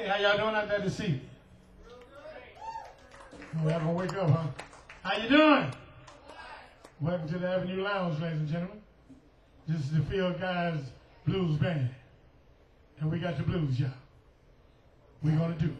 Hey, how y'all doing out there this evening? Oh, y'all gonna wake up, huh? How you doing? Welcome to the Avenue Lounge, ladies and gentlemen. This is the Field Guys Blues Band. And we got the blues, y'all. We're gonna do it.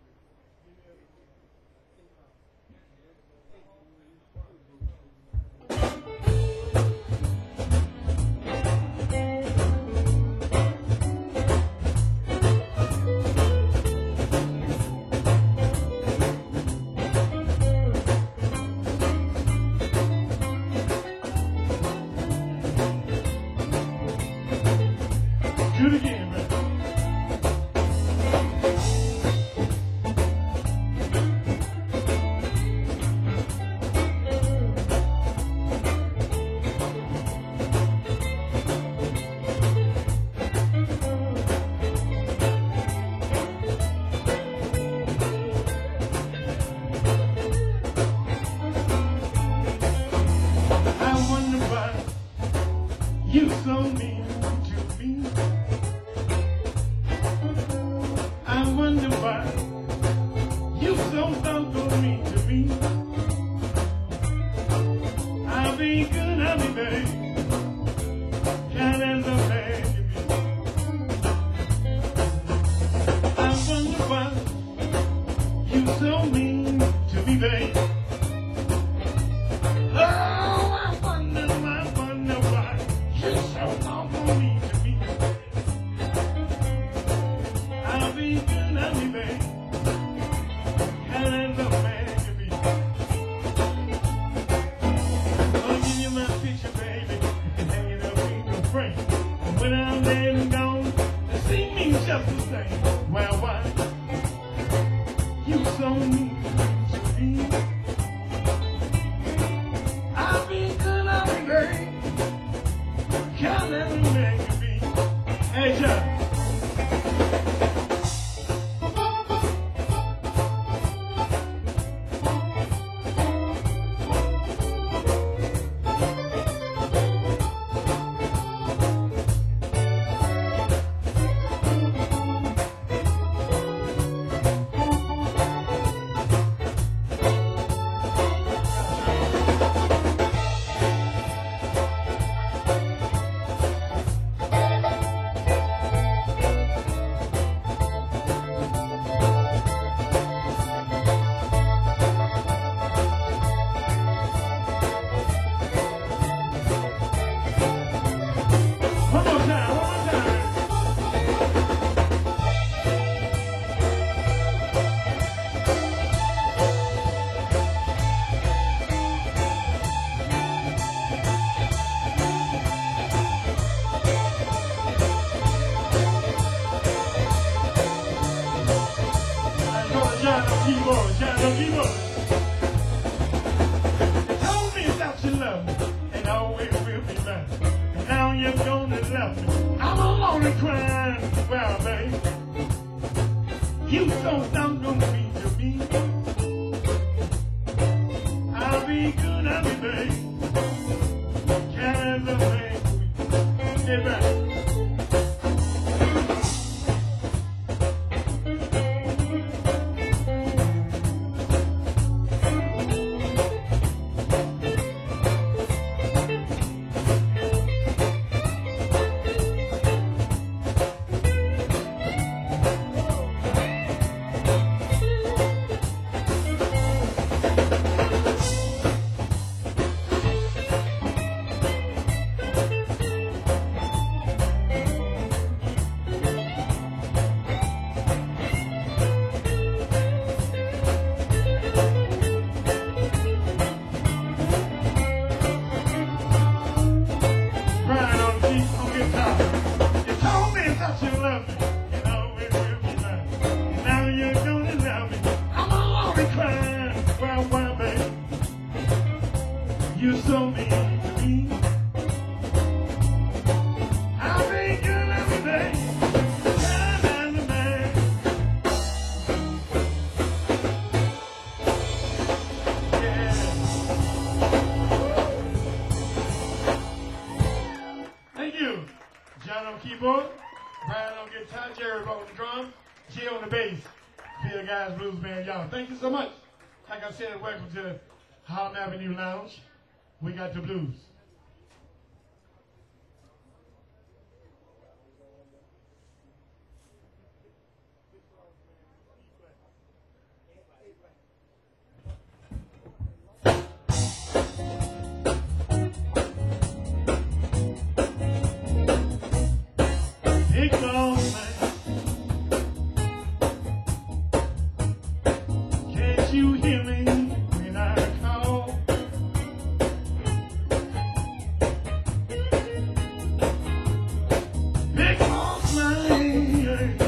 Do it again, man. I wonder why you so mean to me. I wonder why you so doggone mean to me. I'll be good, I'll be bad, kind as a man to be. I wonder why you so mean to me, babe. Oh, I wonder why you so doggone mean to me. I'll be good, I'll be bad, kind as a man to be. I'll give you my picture, baby, and hang it up in your frame. And when I'm dead and gone, see me just the same. Well, why you so mean to me? I'll be good, I'll be bad, kind as a man to be. Hey, John. One more time, one more time. I know the John on keyboard, John on keyboard. You told me that you love me, and always will be mine. And now you're gonna love me. I'm alone and crying. Well, babe, you so doggone mean to me. I'll be good, I'll be bad, kind as a man. Get back. Crying on the beat, on guitar. You told me that you love me, and always will be mine. And now you're gonna love me. I'm alone and crying. Well, why, babe? You're so mean to me. I'll be good every day, kind as a man. Yeah. Thank you. John on keyboard, Brian on guitar, Jerry on drums. G on the bass. Bill Guys Blues Band. Y'all, thank you so much. Like I said, welcome to Harlem Avenue Lounge. We got the blues. Big long man, can't you hear me when I call? Big long man,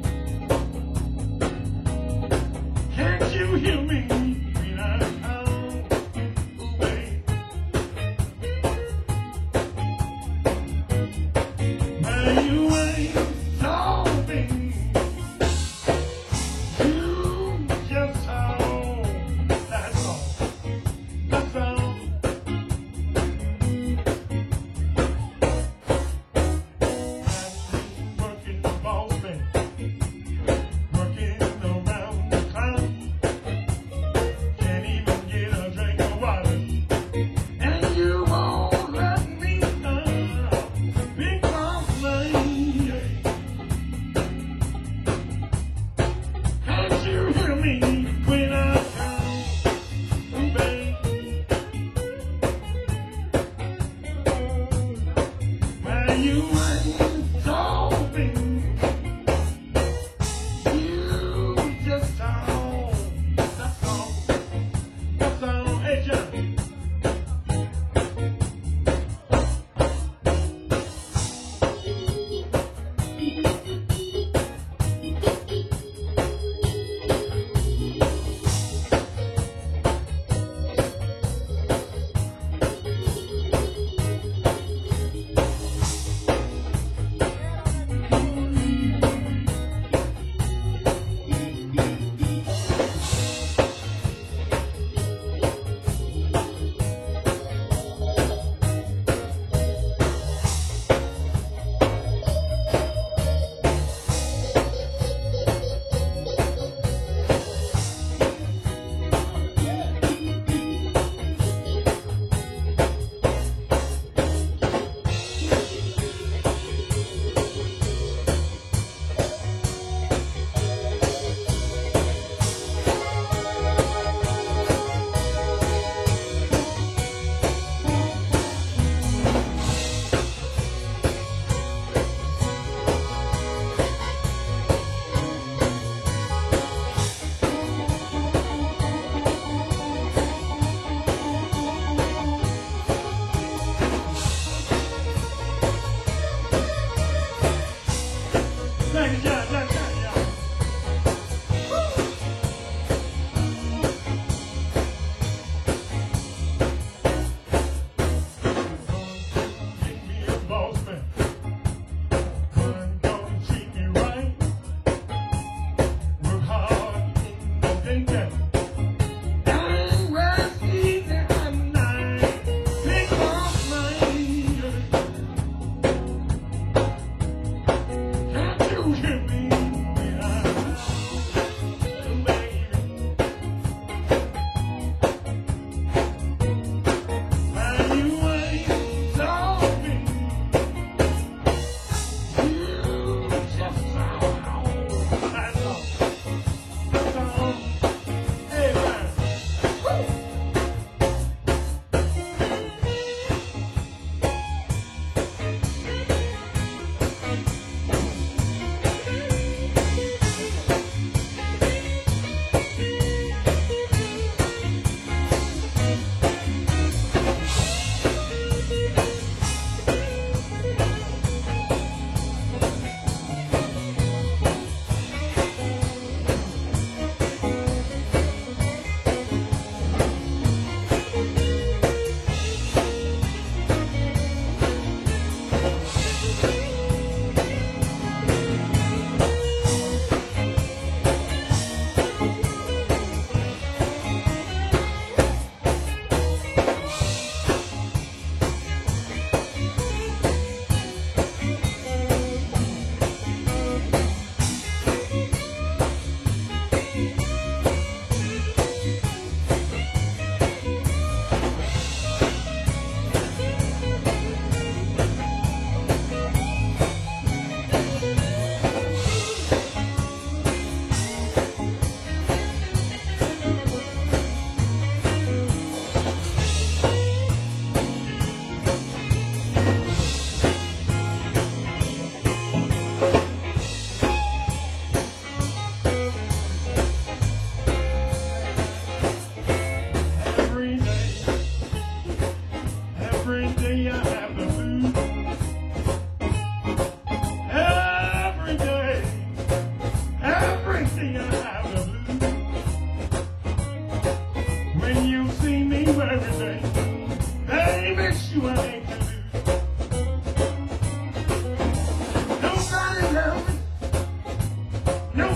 can't you hear me when I call? Ooh, babe. Well, you ain't talking. You just talk. That's all. That's all. I'm working the boss man, working around the clock. Can't even get a drink of water, and you won't let me stop. Big boss man, can't you hear me when I call? Ooh, babe. Well, you ain't talking. You just talk. That's all. That's all. Hey, John. Thank you, John. John, John, y'all. Make me a boss man. Gonna treat me right. Work hard in the daytime. And rest easy at night. Big boss man, can't you hear me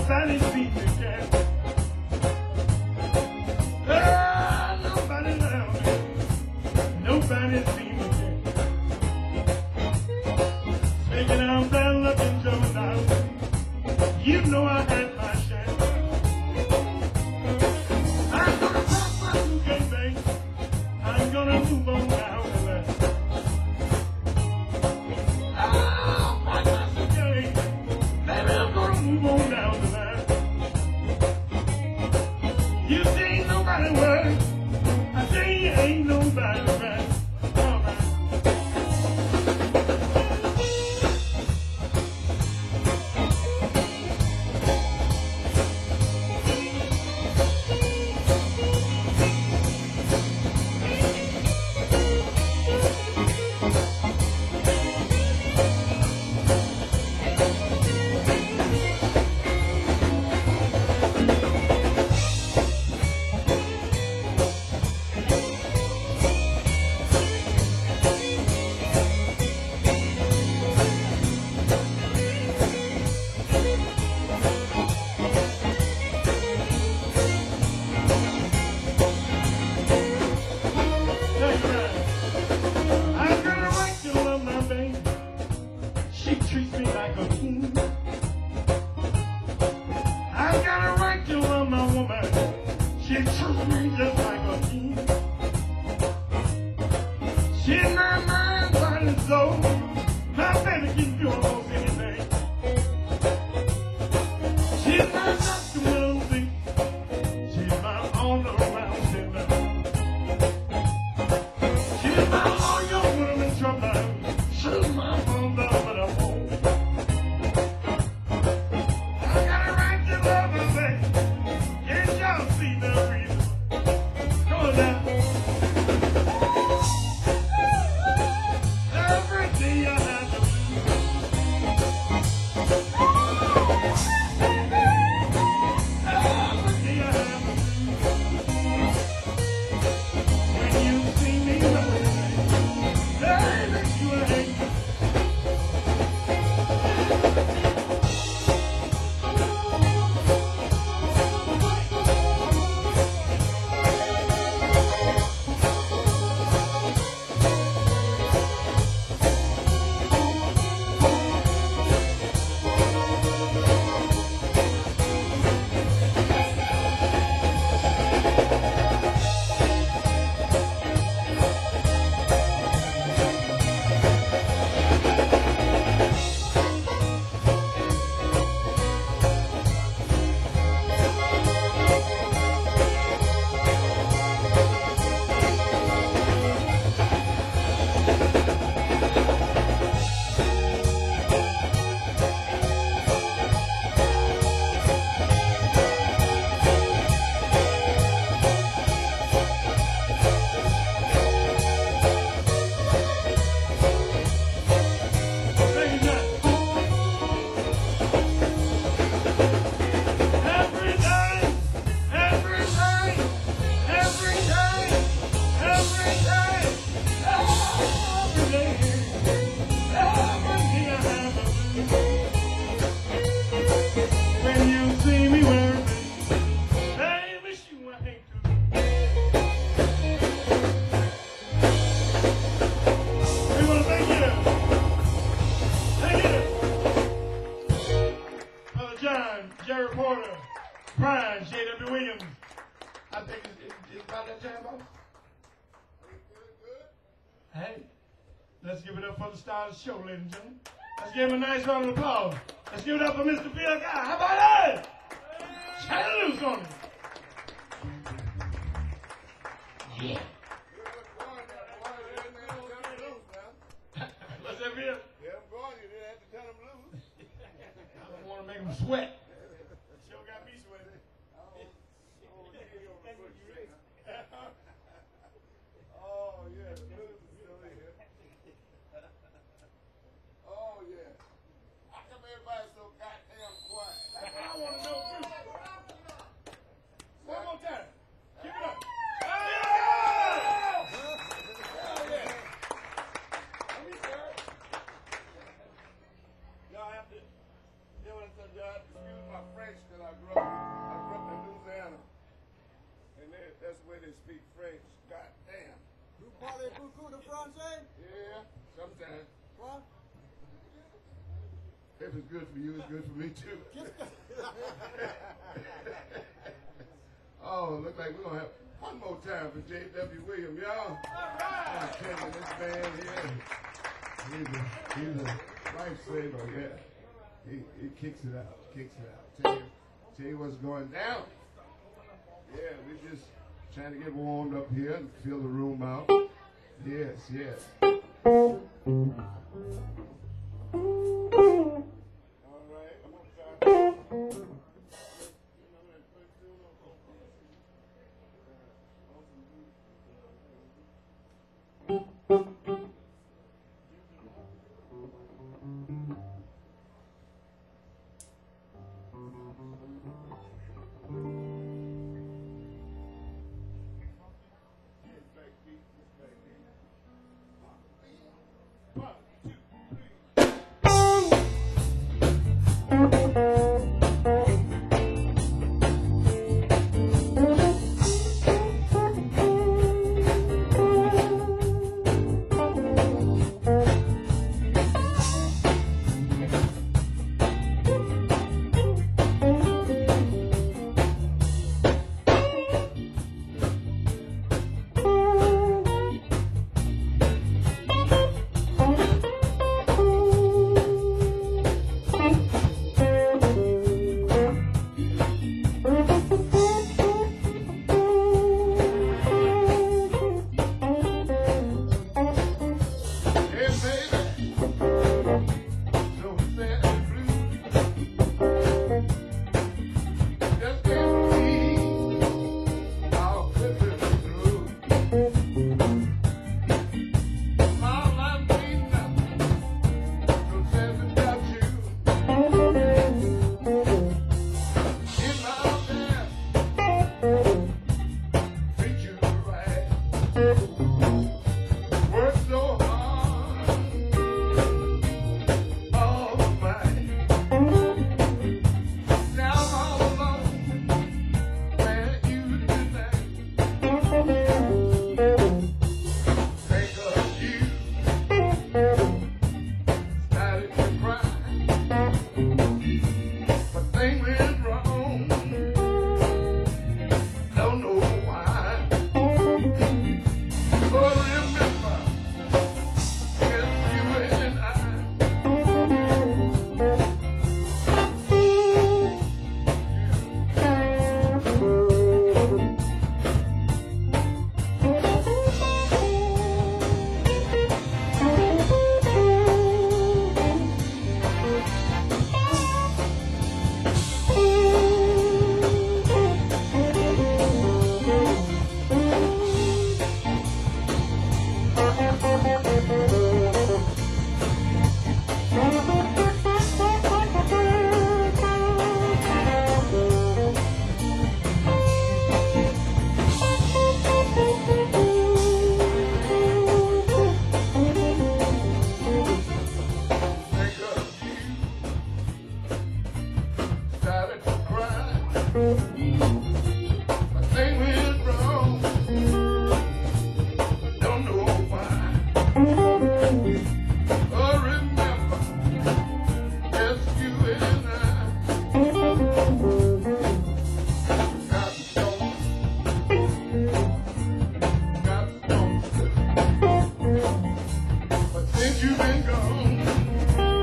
nobody see me again. Ah, nobody around me. Nobody see me again. Making out bad looking Joe now. You know I had my share. I'm gonna cross my two bank. I'm gonna move on down the line. Oh, my gang. Baby, I'm gonna move on down the line. You say ain't nobody worried. I say you ain't nobody right. All right. I'm gonna right to love my baby. She treats me like a king. I've got a right to love my woman. She treats me just like a king. She's my mind, body, and soul. My baby can do almost anything. She's my doctor when I'm sick. She's my all-around sinner. She's my lawyer when I'm in trouble. She's my mother when I'm home. I got a right to love her, baby. Can't y'all see the reason? Come on now. Every day I have to every day I have to when you see me running, baby, you ain't. When you see me wearing, baby, she ain't too. We want to thank you. Thank you. John, Jerry Porter, Brian, J.W. Williams. I think it's about that time, boss. Hey, let's give it up for the star of the show, ladies and gentlemen. Let's give him a nice round of applause. Let's give it up for Mr. Bill Guy. How about that? Shut loose on him. Yeah. What's that, Bill? Yeah, I'm going. You didn't have to tell him loose. I don't want to make him sweat. Sure got me sweating. Oh, yeah, the blues is still here. Oh, yeah. How come everybody's so goddamn quiet? I want to know, too. One more time. Give it up. Oh, yeah. Let me start. Y'all have to, you know what I'm saying? Y'all have to excuse my talk French because I grew up in Louisiana. And that's the way they speak French. God damn. Vous parlez beaucoup de français? Yeah, sometimes. What? If it's good for you, it's good for me too. Oh, look like we're going to have one more time for J.W. Williams, y'all. I tell you, this man here, he's a lifesaver, yeah. He kicks it out, Tell you what's going down. Yeah, we're just trying to get warmed up here and fill the room out. Yes. All right, I'm going to try.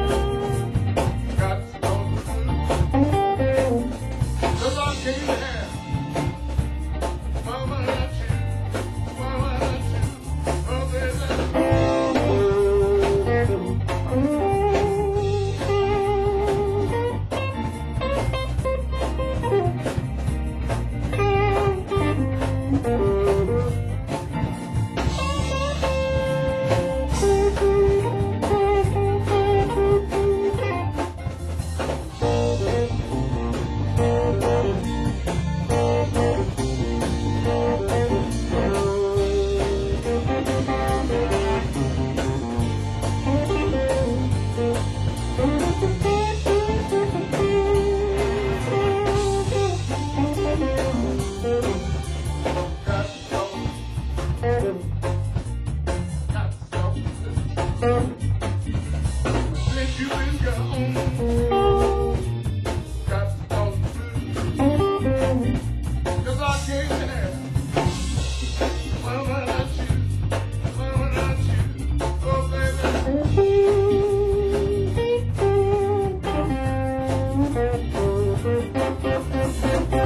Cause I can't have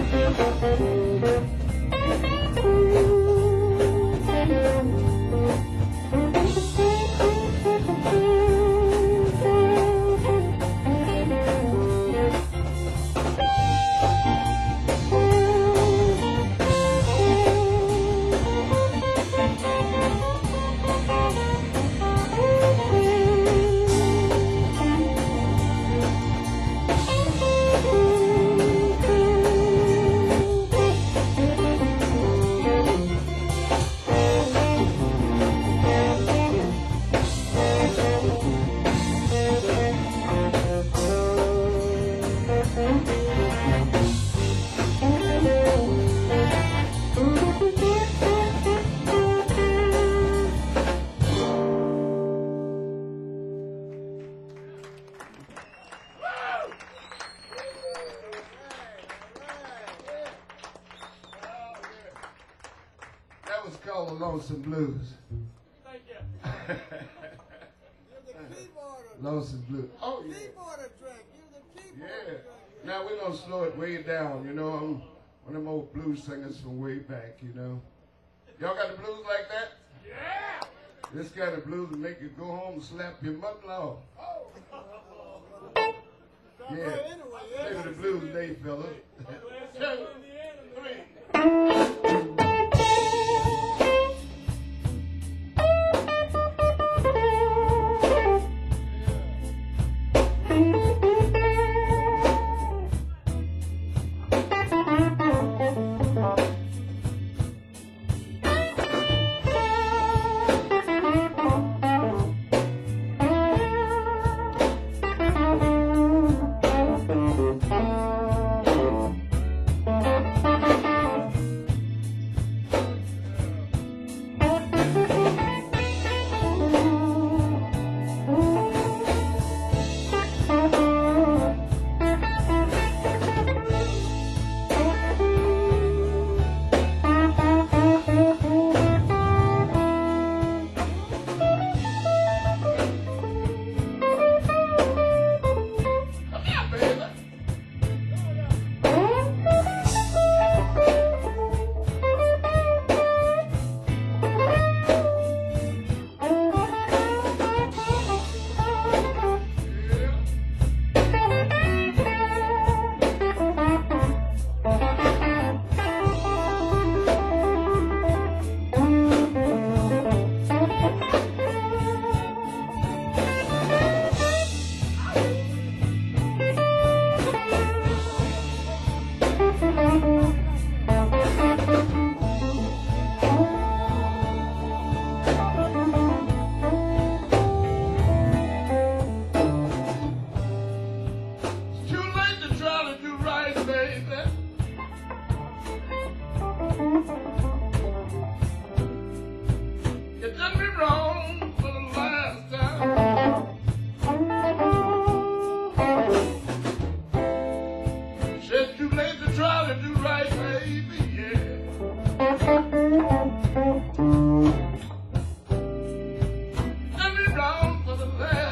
That was called the Lonesome Blues. Thank you. You're the keyboard. Lonesome Blues. Oh, yeah. Keyboard drink. You're the keyboard Yeah. drink. Now we're going to slow it way down. You know, I'm one of them old blues singers from way back, you know. Y'all got the blues like that? Yeah. This kind of blues will make you go home and slap your mother-in-law. Yeah. Anyway, yeah. Maybe the blues day, fella. Two, three.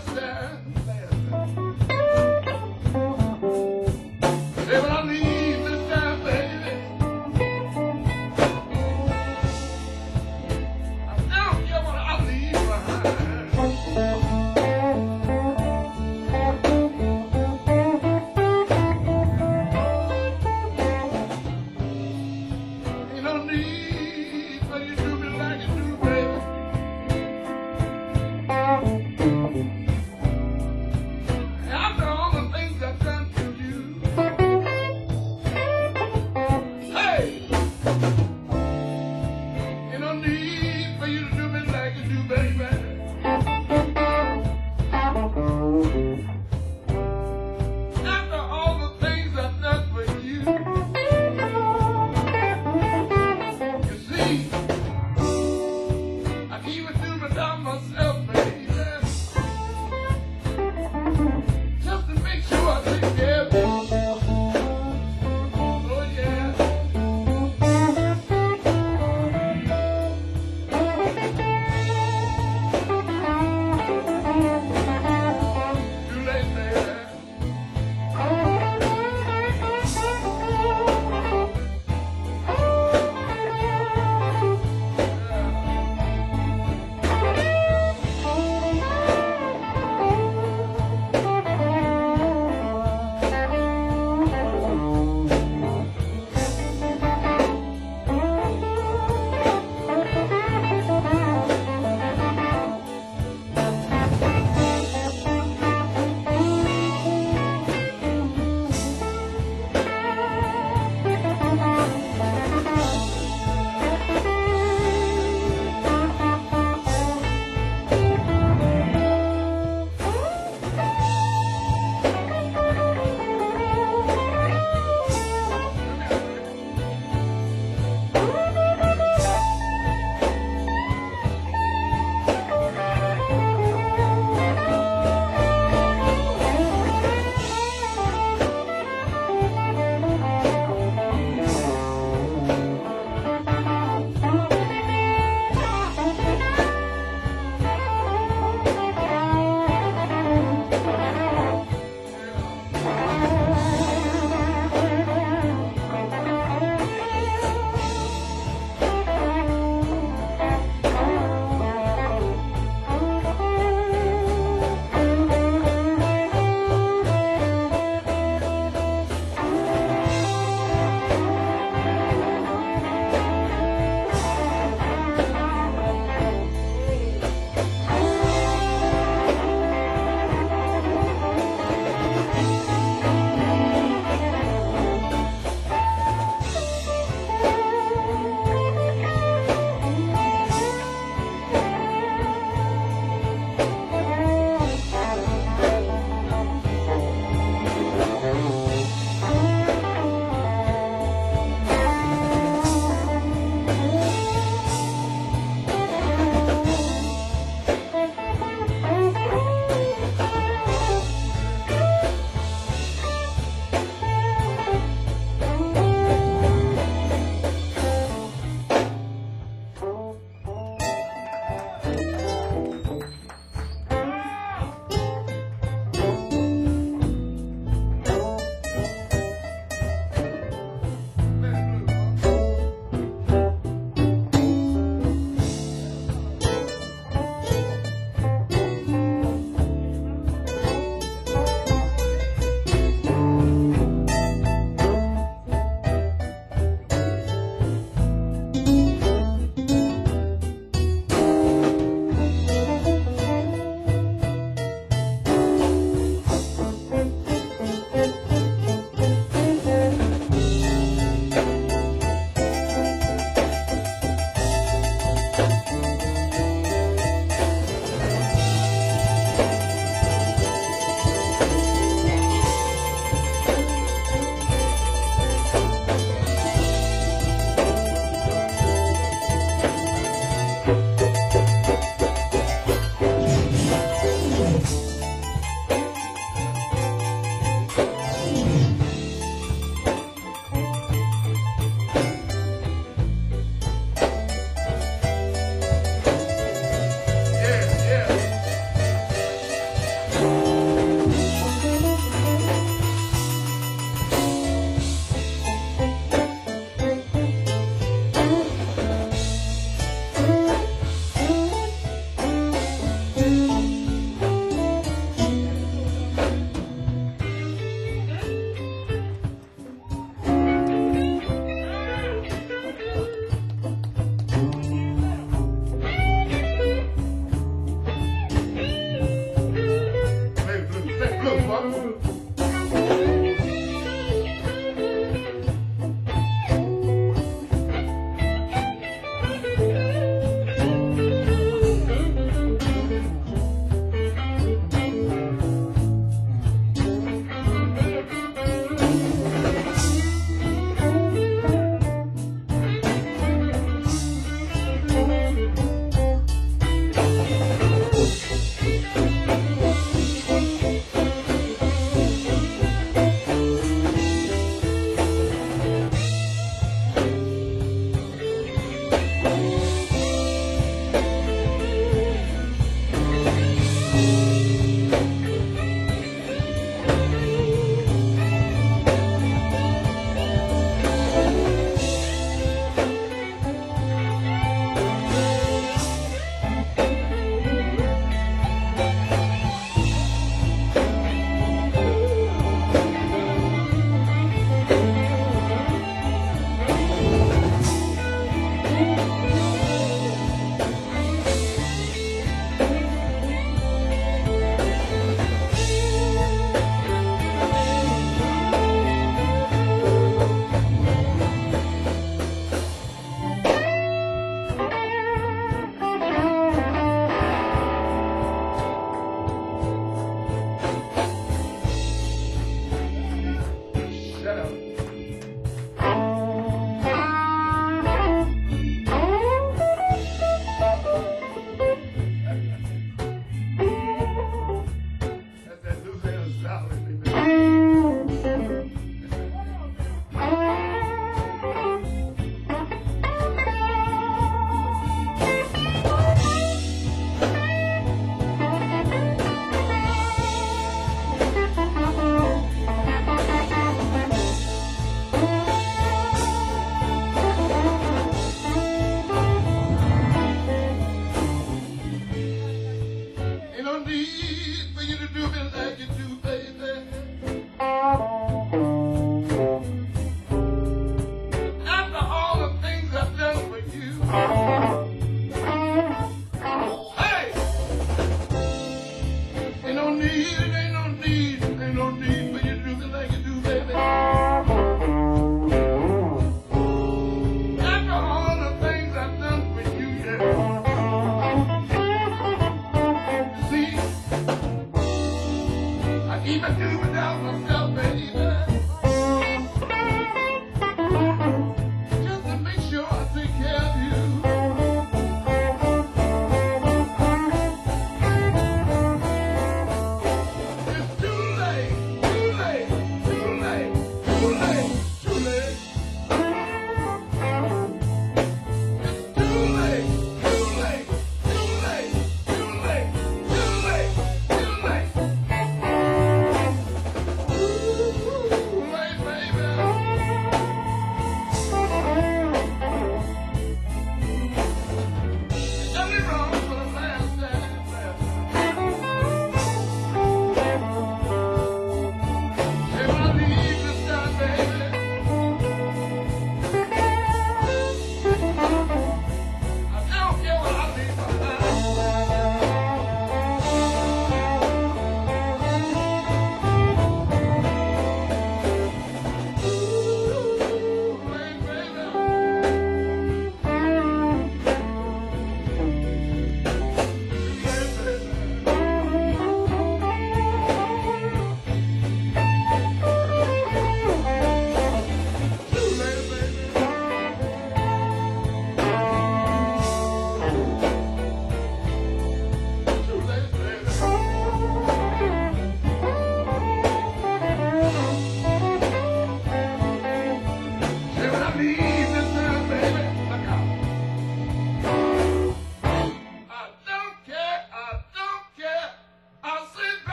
Say what I need.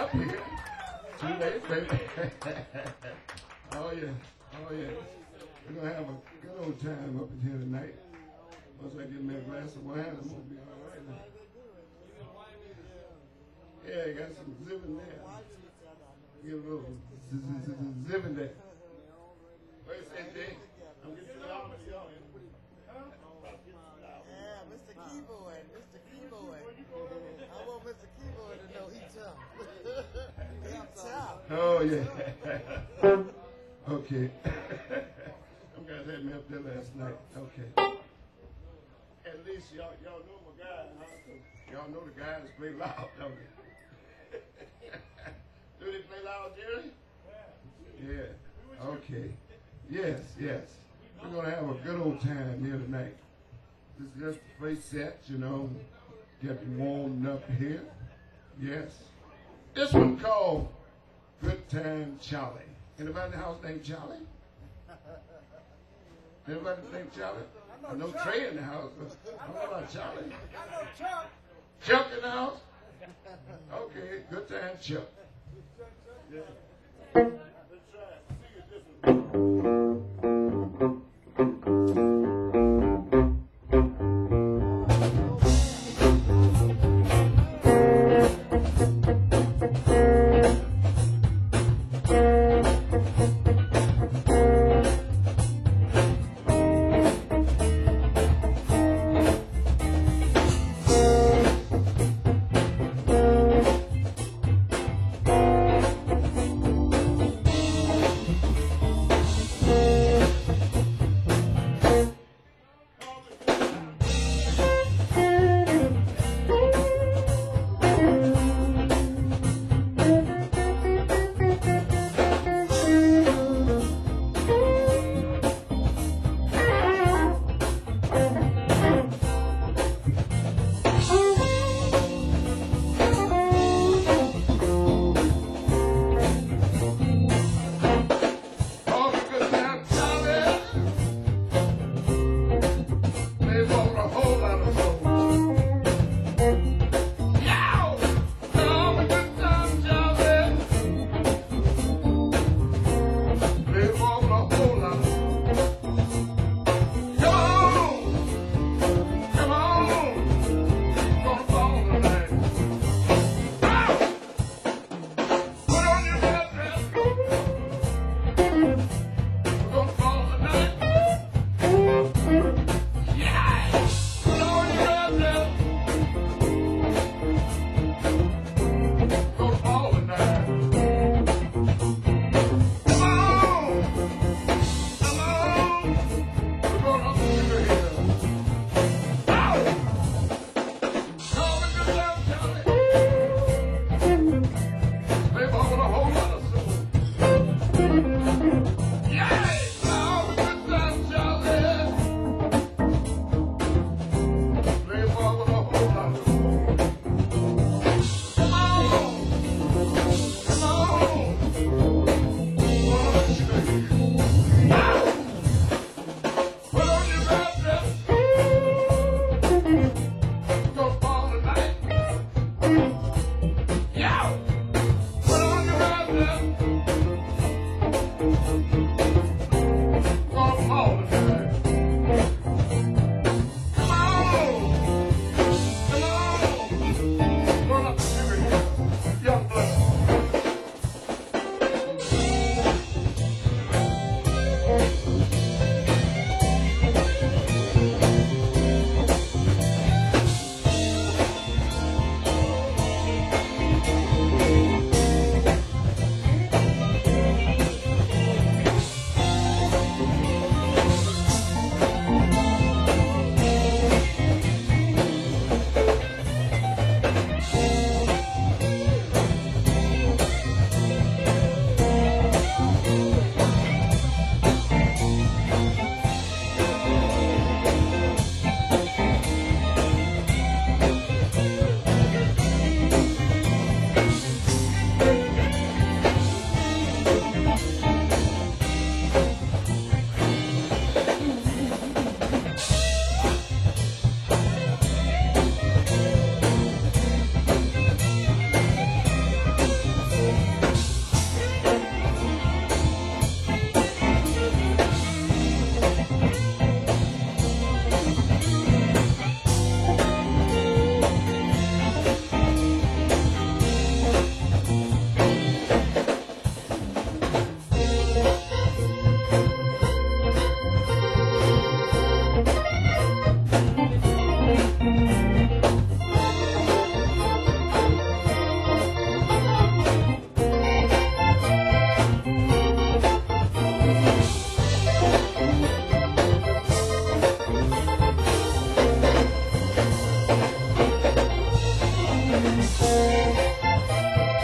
up here. Too late, baby. Oh, yeah. Oh, yeah. We're going to have a good old time up in here tonight. Once I get me a glass of wine, I'm going to be all right now. Yeah, got some zip in there. Get a little zip in there. What you say, Jay? I'm getting to the office, y'all. Yeah, Mr. Keyboard, Mr. Keyboard. I want Mr. Keyboard to know he tough. He tough. Oh, yeah. Okay. Some guys had me up there last night. Okay. At least y'all know my guys, huh? Y'all know the guys play loud, don't they? Do they play loud, Jerry? Yeah. Okay. Yes, yes. We're going to have a good old time here tonight. This is just the place set, you know, getting warmed up here. Yes. This one called Good Time Charlie. Anybody in the house named Charlie? Anybody named Charlie? I know Trey in the house, but I don't know about Charlie. I know Chuck. Chuck in the house? Okay, Good Time Chuck. Yeah. Let's try it. Sing it different.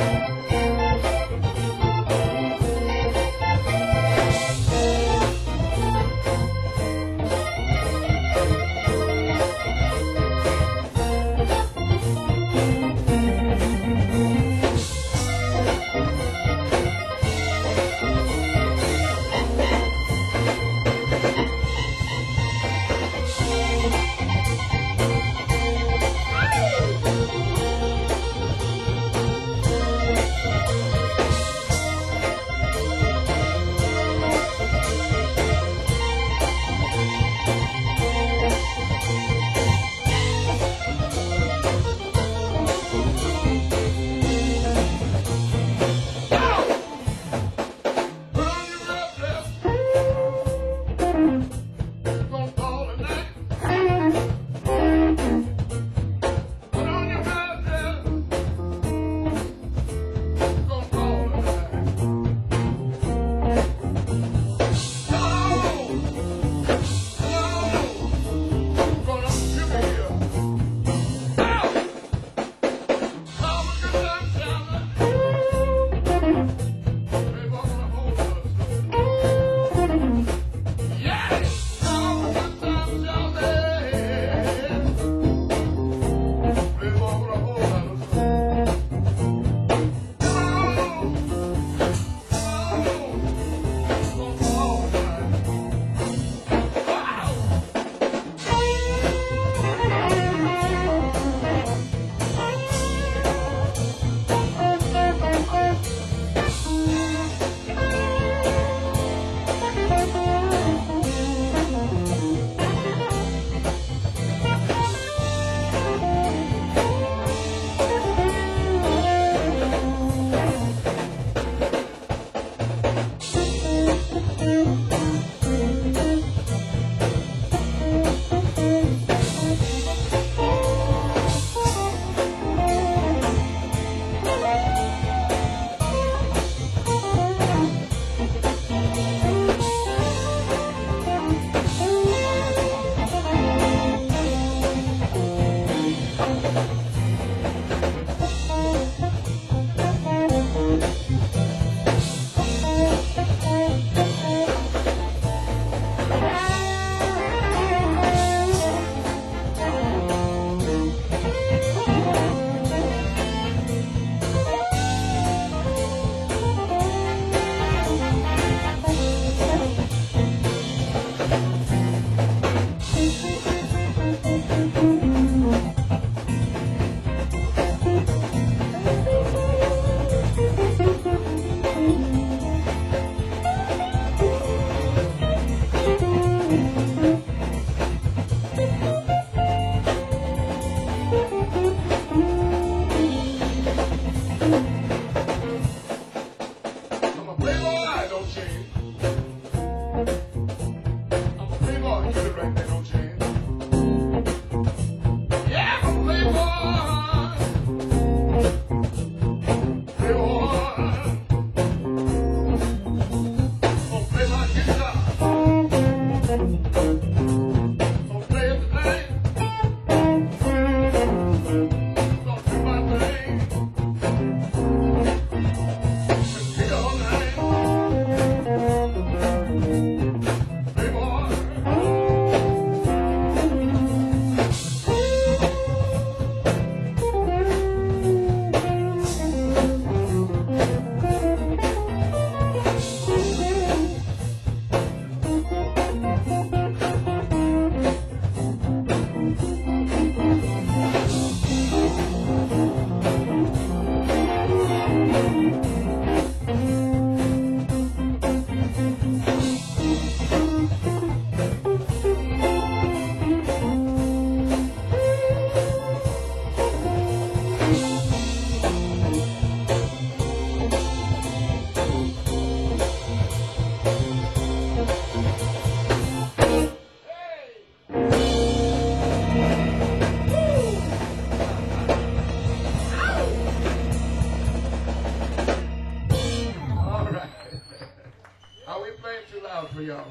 for y'all.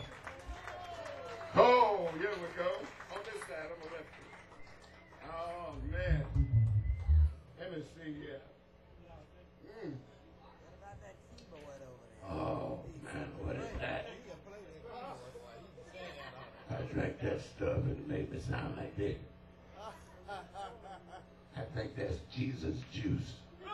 Oh, here we go. On this side, on the left. Oh, man. Let me see here. that stuff and it made me sound like that. I think that's Jesus juice.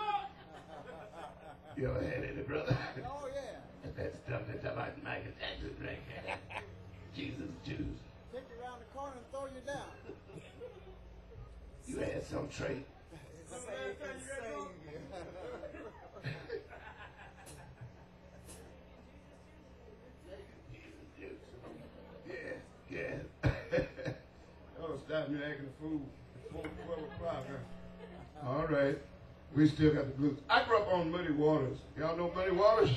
You ever had any, brother? Oh, yeah. That stuff that's about Michael Jackson drink. Jesus juice. Kick you around the corner and throw you down. You had some trait. Yeah. Oh, stop me acting a fool. It's 12 o'clock, huh? All right. We still got the blues. I grew up on Muddy Waters. Y'all know Muddy Waters?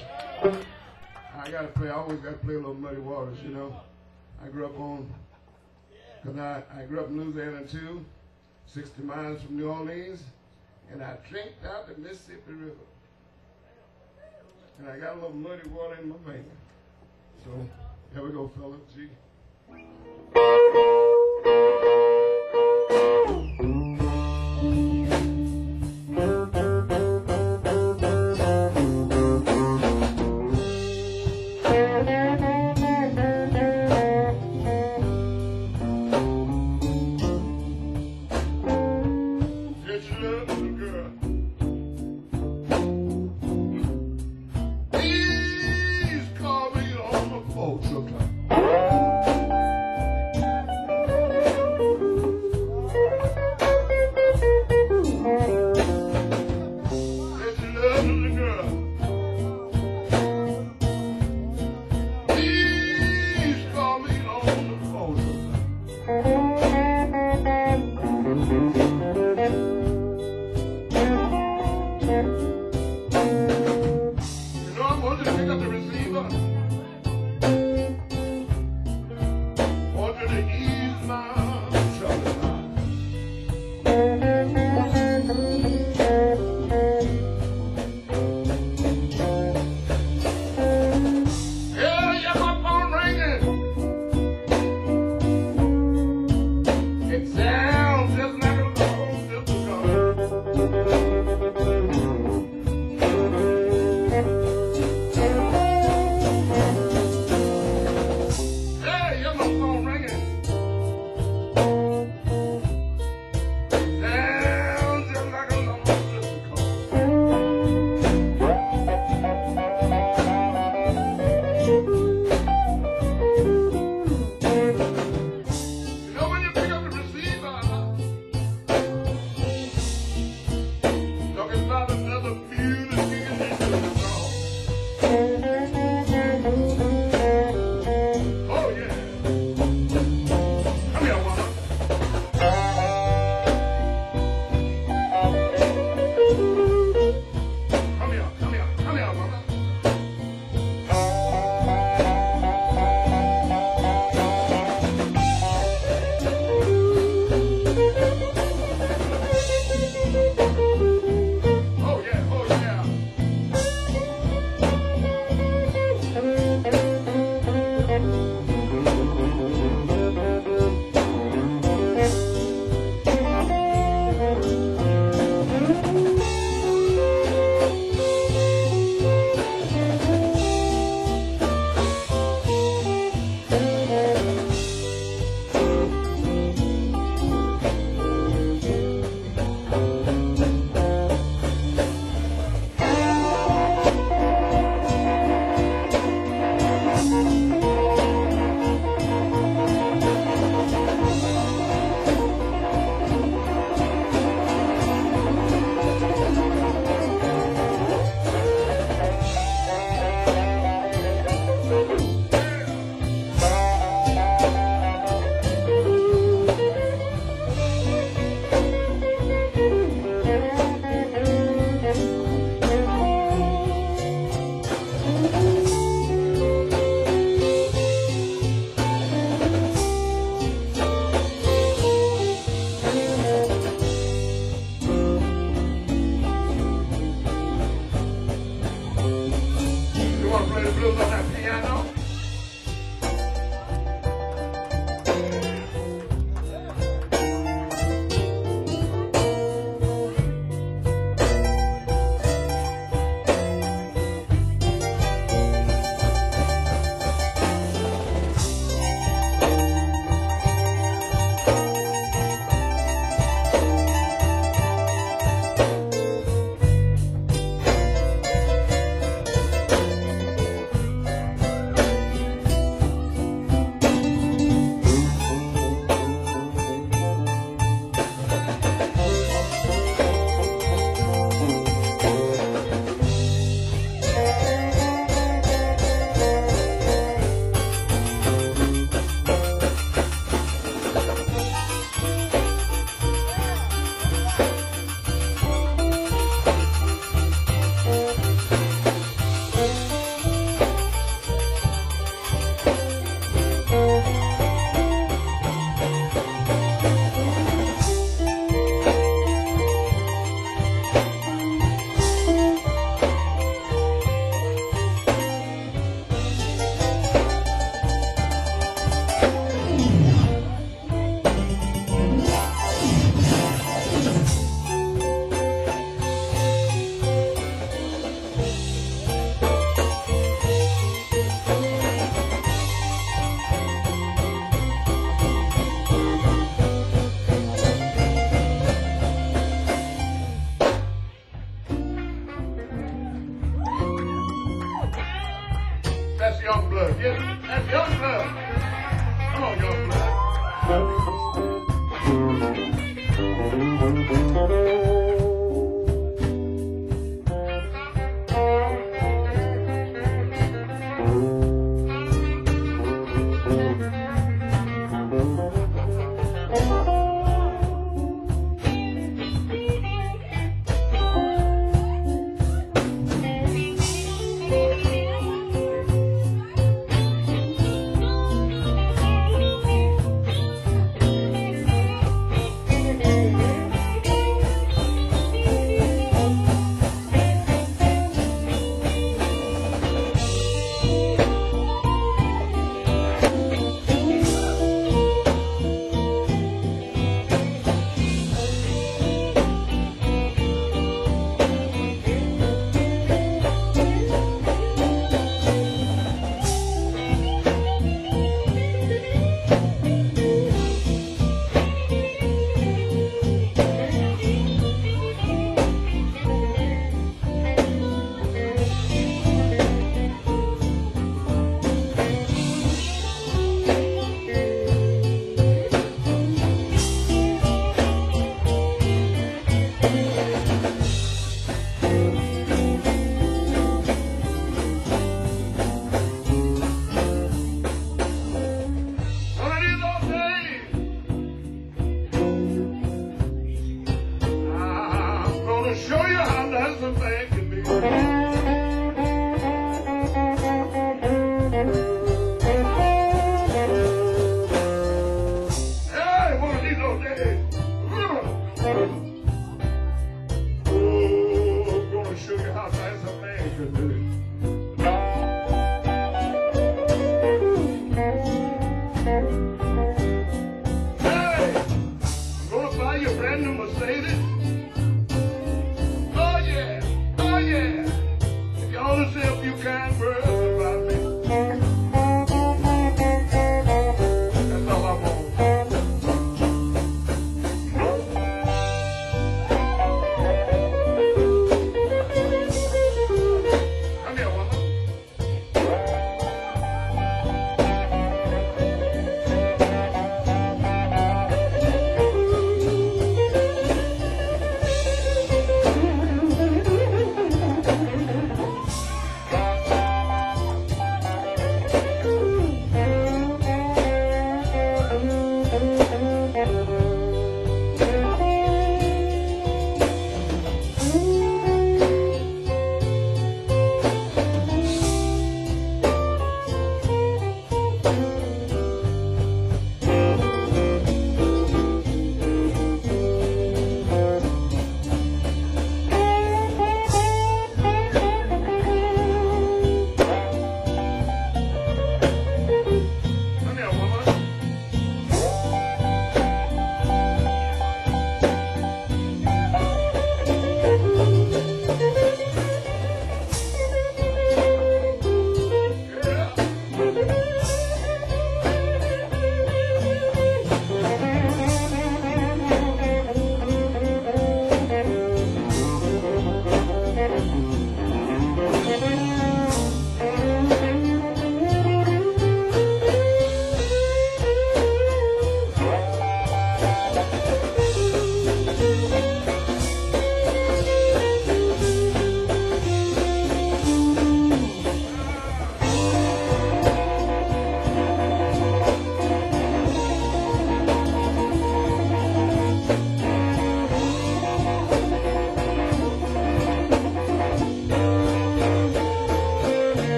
I always got to play a little Muddy Waters, you know. I grew up I grew up in Louisiana too, 60 miles from New Orleans, and I drinked out the Mississippi River. And I got a little muddy water in my vein. So, here we go, fellas. G. Please call me on the 4 o'clock. young blood. Yes, that's young blood. Come on, young blood.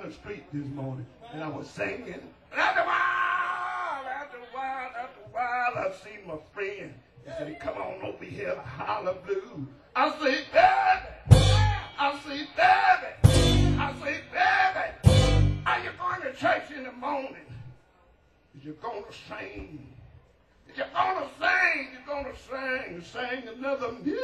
the street this morning, and I was singing. And after a while, I seen my friend. He said, come on over here to Holler Blue. I say, Daddy. I say, Daddy. I say, Daddy. Are you going to church in the morning? Is you going to sing? Is you going to sing? You're going to sing another mule.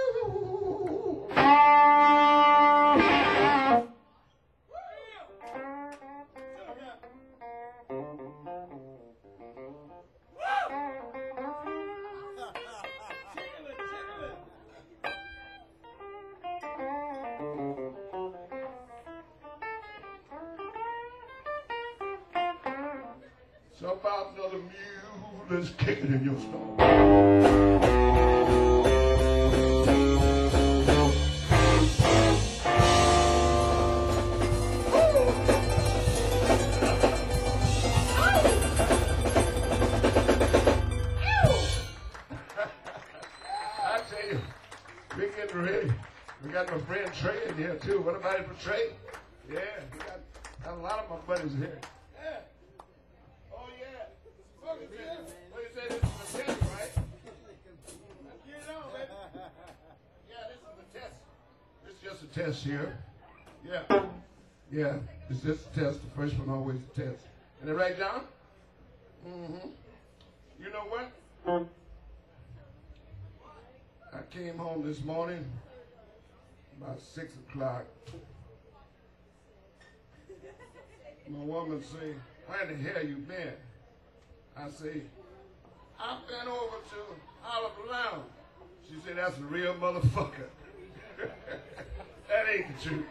So about another mule that's kicking in your stomach. I tell you, we're getting ready. We got my friend Trey in here too. What about it for Trey? Yeah, we got a lot of my buddies here. Yeah. Oh yeah. What you say? This is a test, right? You know, baby. Yeah, this is a test. This is just a test here. Yeah. Yeah, it's just a test. The first one always a test. Isn't that right, John? Mm-hmm. You know what? I came home this morning about 6 o'clock. My woman say, where the hell you been? I say, I've been over to Olive Lounge. She said, that's a real motherfucker. That ain't the truth.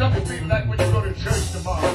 stomp your feet like when you go to church tomorrow.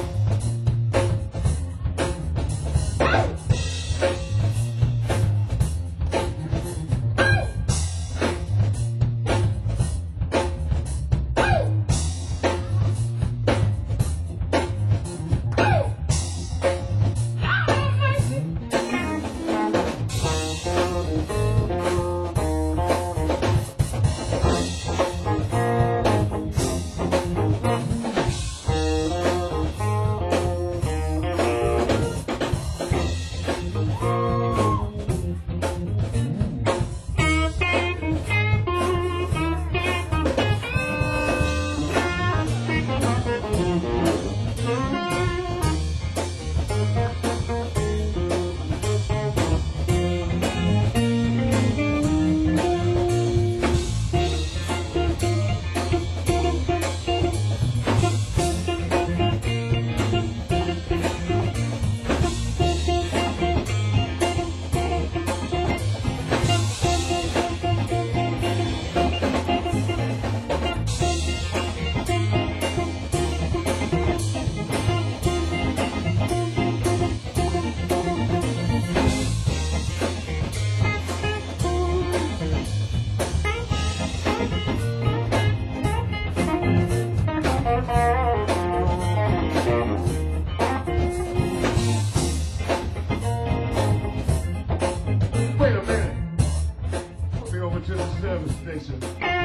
Station.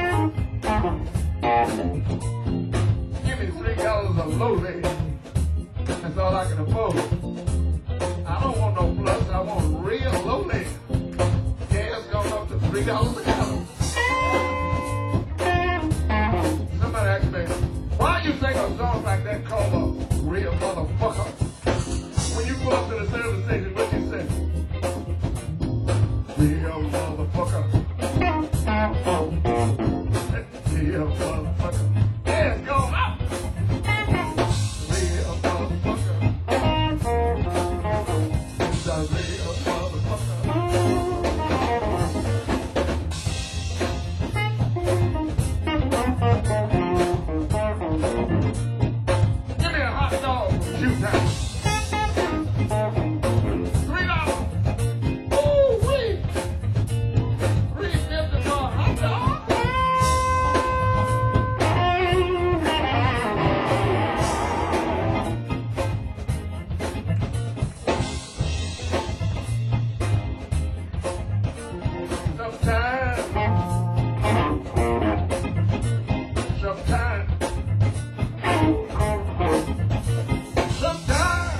Give me $3 of low rate. That's all I can afford. I don't want no plus. I want real low rate. Gas going up to $3 a gallon. Somebody asked me, why you sing a song like that called a real motherfucker? When you go up to the service station, what you say? Real motherfucker. Real motherfucker. Gas going up. Real motherfucker. It's a real motherfucker. Give me a hot dog from Shoe Town. $3. Ooh-wee. $3.50 for a hot dog. Sometimes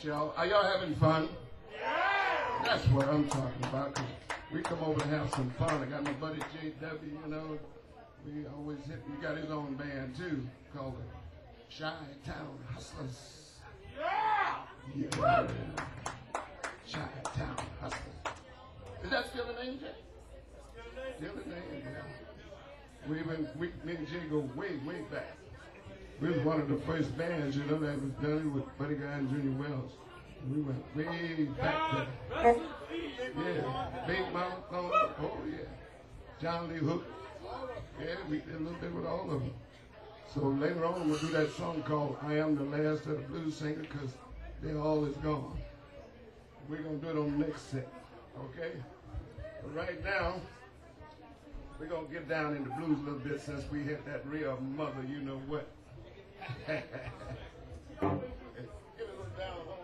y'all. Are y'all having fun? That's what I'm talking about. 'Cause we come over to have some fun. I got my buddy JW, you know. We always hit. He got his own band too, called the Chi-Town Hustlers. Yeah. Chi-Town Hustlers. Is that still the name, Jay? Still the name, yeah. Me and Jay go way, way back. We was one of the first bands, you know, that was done with Buddy Guy and Junior Wells. We went way back there. Yeah, Big Mouth, oh yeah. John Lee Hook. Yeah, we did a little bit with all of them. So later on, we'll do that song called I Am the Last of the Blues Singer, because they all is gone. We're going to do it on the next set, okay? But right now, we're going to get down in the blues a little bit since we hit that real mother, you know what. Get a little down home.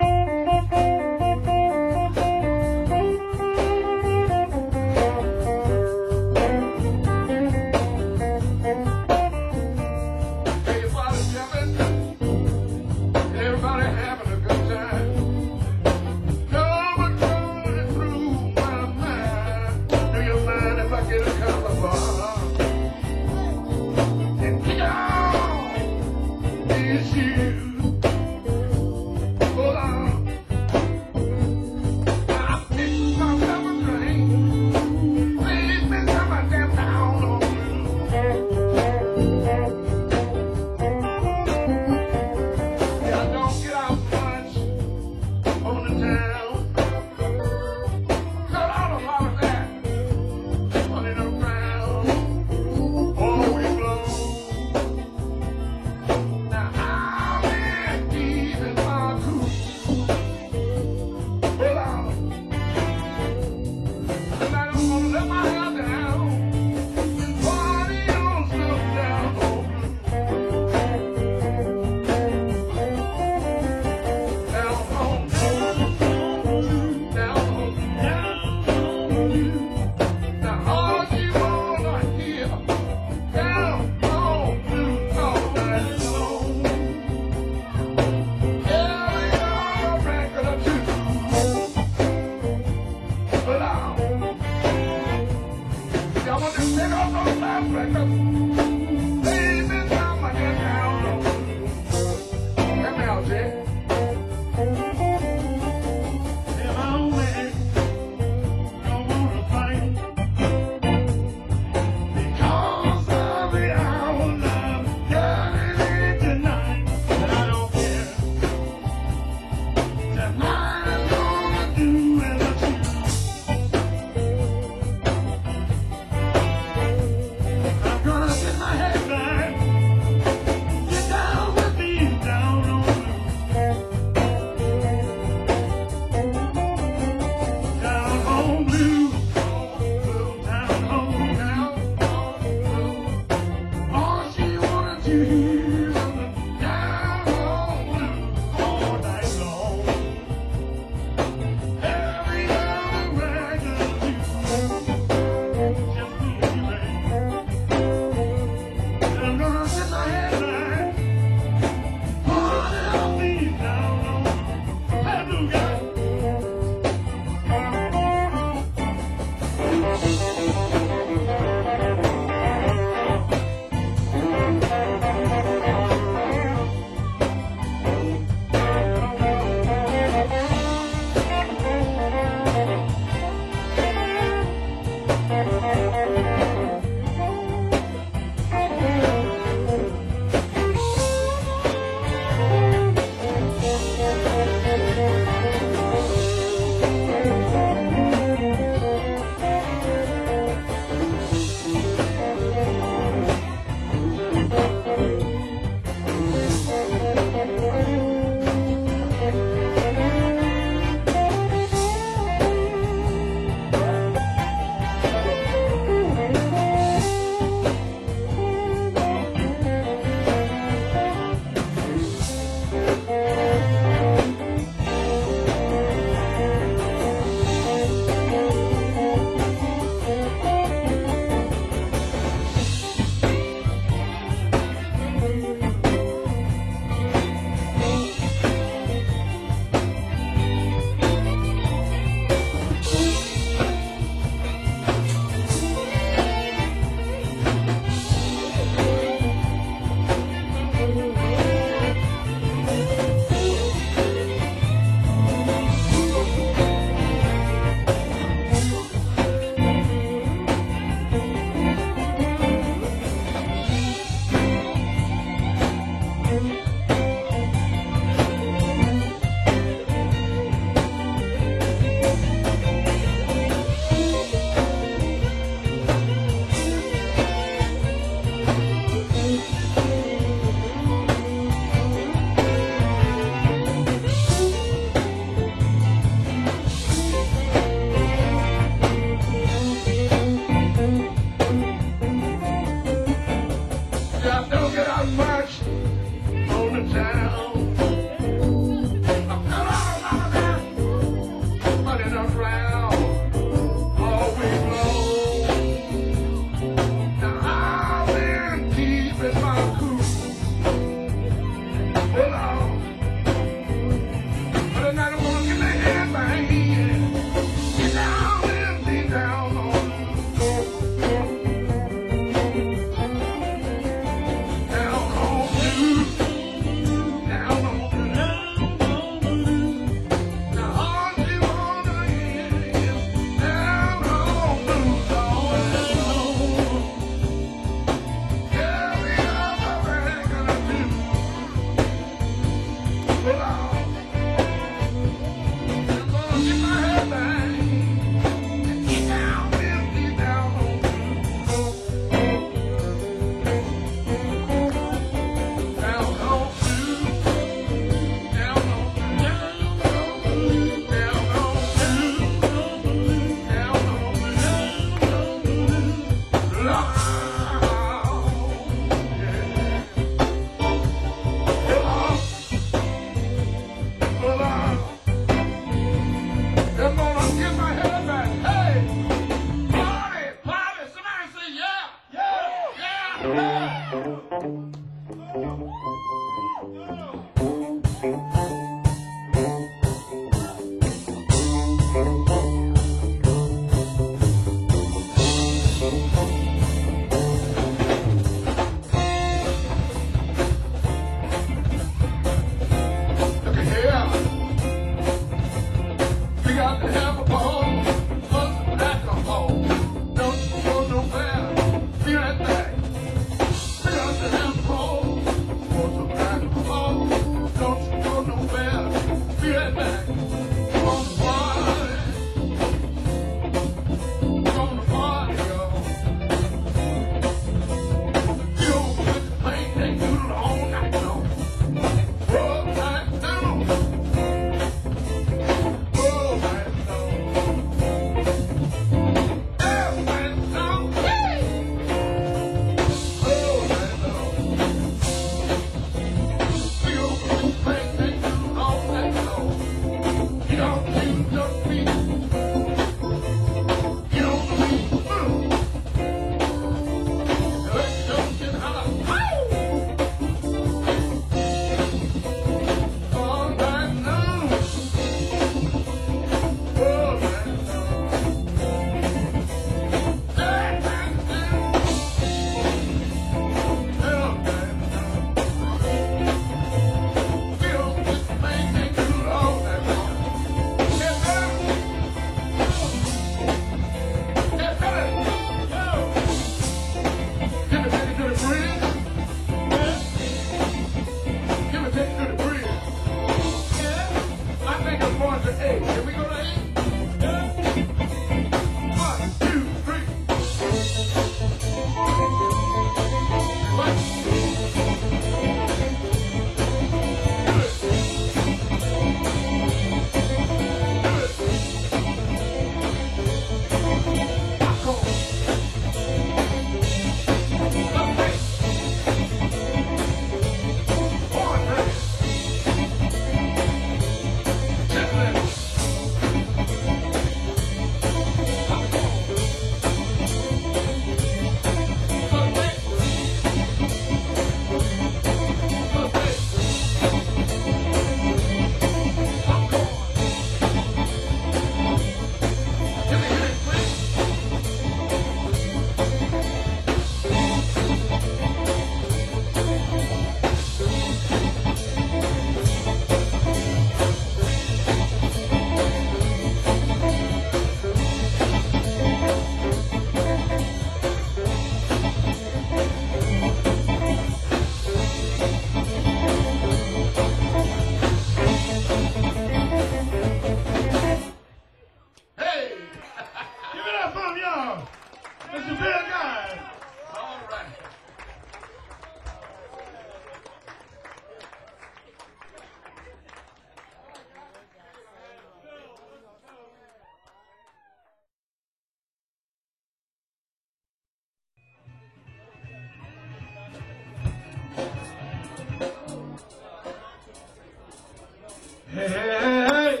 Hey, hey, hey, hey.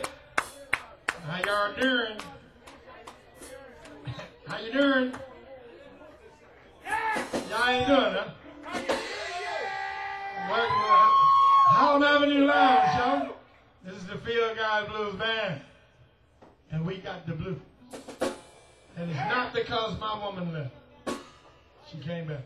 How y'all doing? How you doing? Y'all ain't doing, huh? Harlem Avenue Lounge, y'all. This is the Field Guys Blues Band. And we got the blues. And it's not because my woman left. She came back.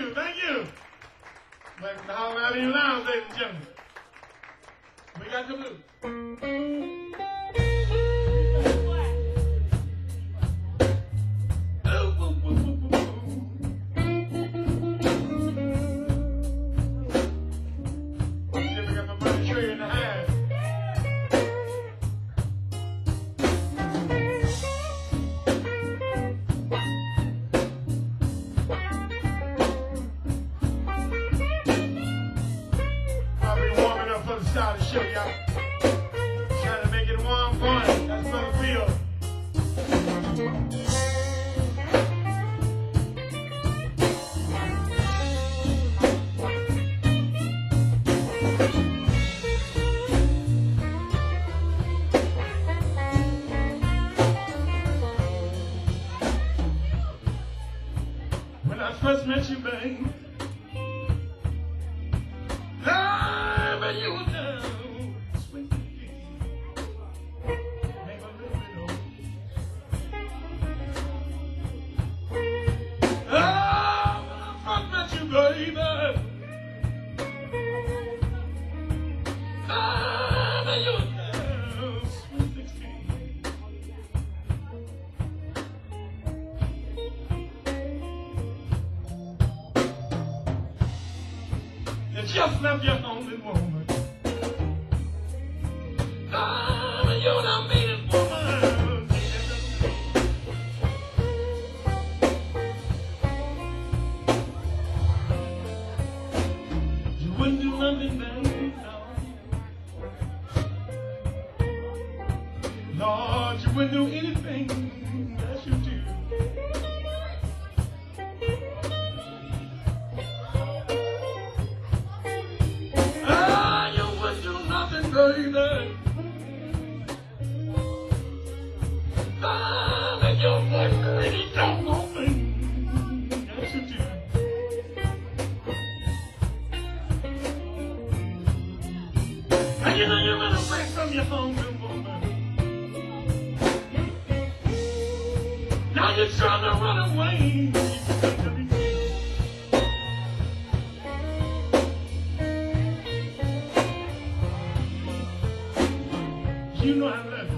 you. Thank you. Welcome to Hall Avenue Lounge, ladies and gentlemen. We got the blues. Start the show, y'all. Trying to make it 1 point. That's what I feel. When I first met you, babe, you were down, sweet maybe a little bit old. Oh, when I first met you, baby, you were down, sweet 16. You just left your home and woman. You're the meanest woman. You wouldn't do nothing, baby, no. Lord, you wouldn't do anything that you do. You wouldn't do nothing, baby. You're like really don't know me. Yes, you do. And you know you run away from your home, woman. Now you're trying to run away. You know I love you.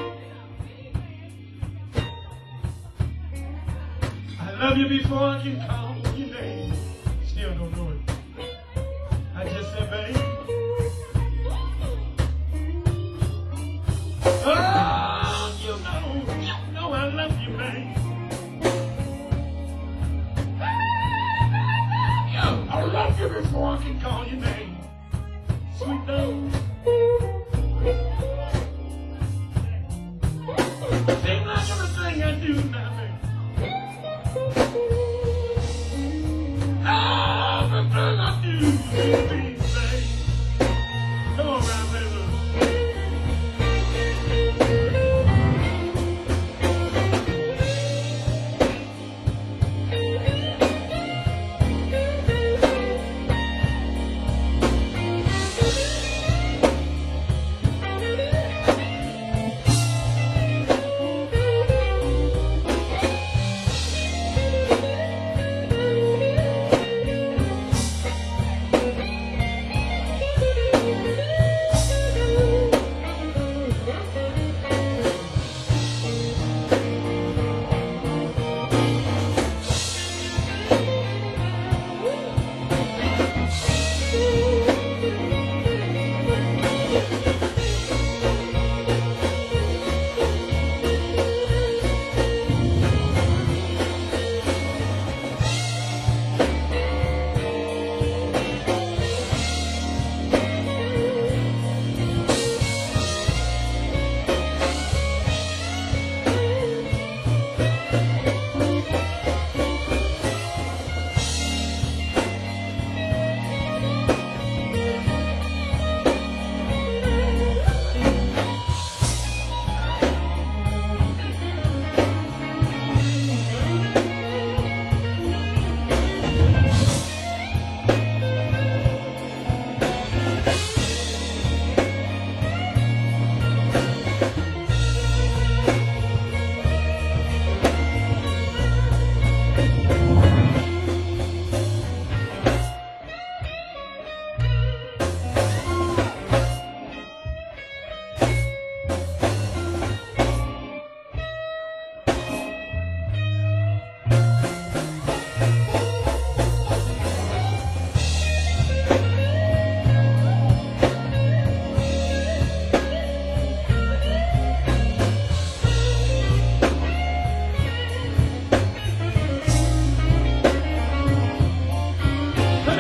I love you before I can call your name. Still don't know it. I just said, babe. Oh, you know I love you, babe. I love you before I can call your name. Sweet love. Seems like everything I do now, babe. Everything I do, baby. Come on, round, baby.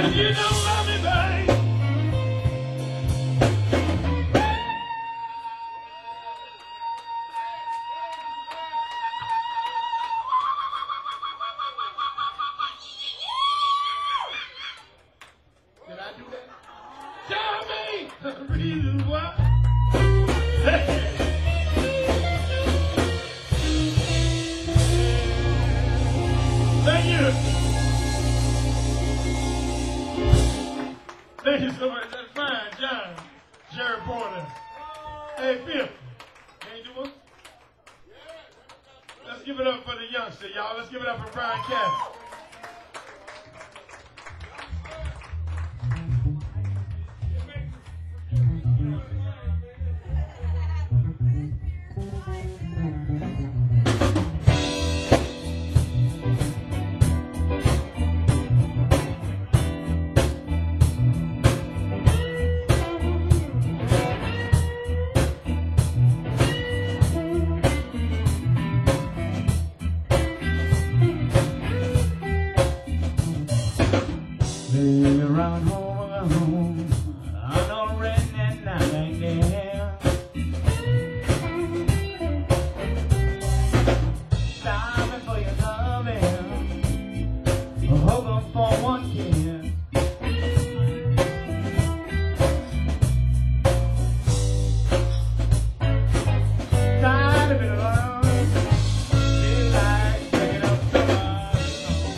If you don't love me, babe, did I do that? Tell me the reason why. Thank you. Thank you so much. That's fine, John. Jerry Porter. Hey, Bill. Can you do one? Let's give it up for the youngster, y'all. Let's give it up for Brian Cass. Around home, I know red and nightingale. Diving for your loving, hoping for one kiss. Tired of it alone, feel like picking up somebody's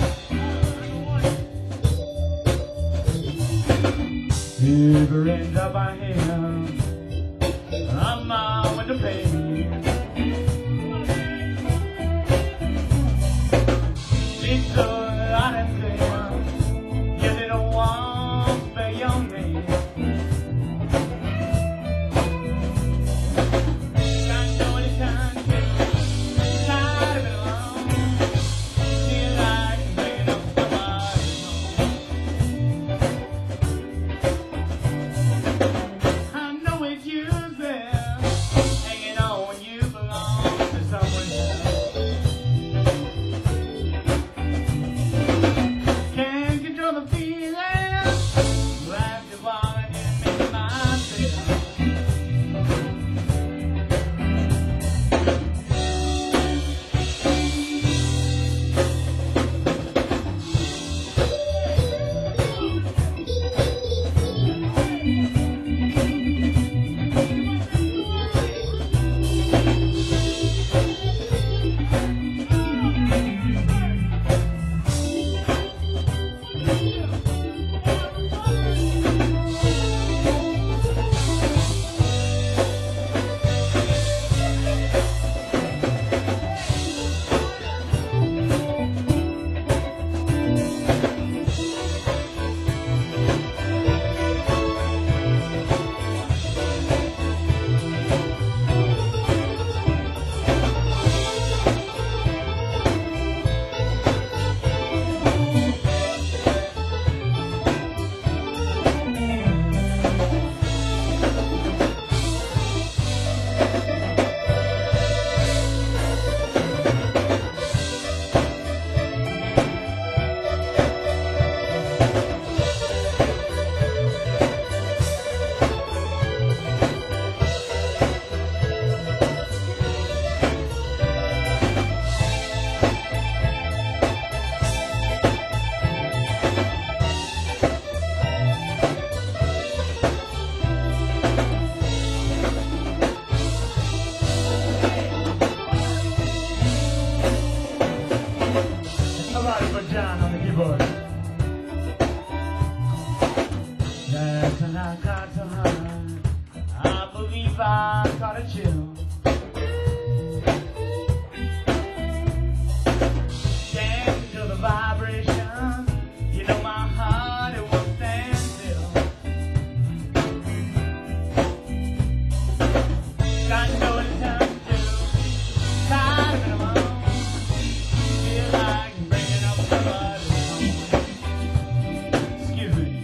Never ends up by him. I'm out with the pain. It's so loud and clear. You didn't want to spare your name. Can't know any time to tired of it alone. Feel like picking up somebody's hanging on when you belong to someone else. Can't control the feeling, left the ball and didn't make myself. Somebody put John on the keyboard. Last time I got to run, I believe I got a chill. Dancing to the vibration, you know my heart, it won't stand still. Got no time to do, tired of it alone. Feel like bringing up somebody's home. Excuse me.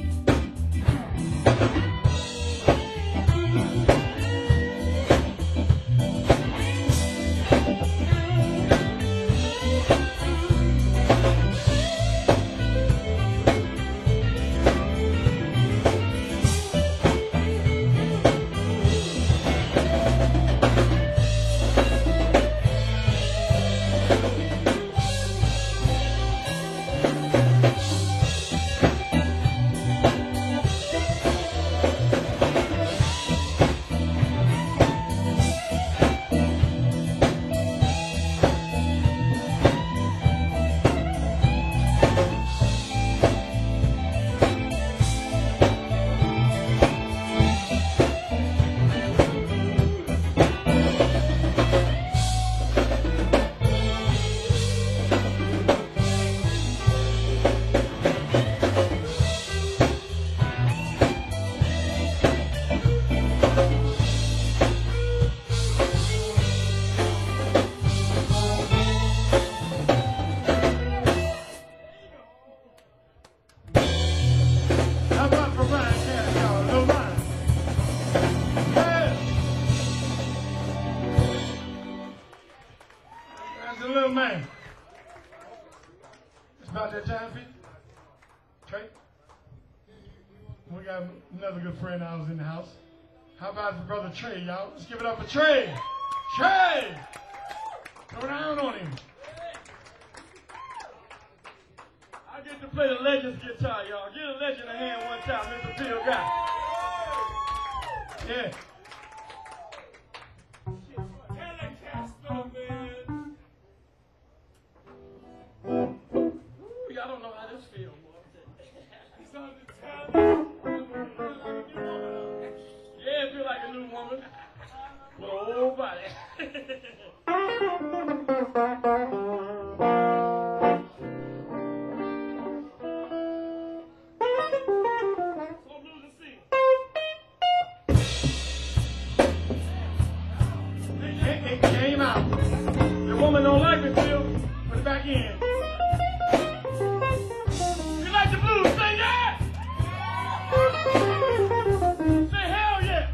we got another good friend of ours in the house. How about his brother Trey, y'all? Let's give it up for Trey. Trey! Go down on him. I get to play the Legends guitar, y'all. Give a legend a hand one time, Mr. Phil Guy. Yeah. Ooh, y'all don't know how this feels, boy. Yeah, it feel like a new woman with an old body. It came out. The woman don't like it, Phil. Put it back in. You like the blues? Say yeah! Say hell yeah!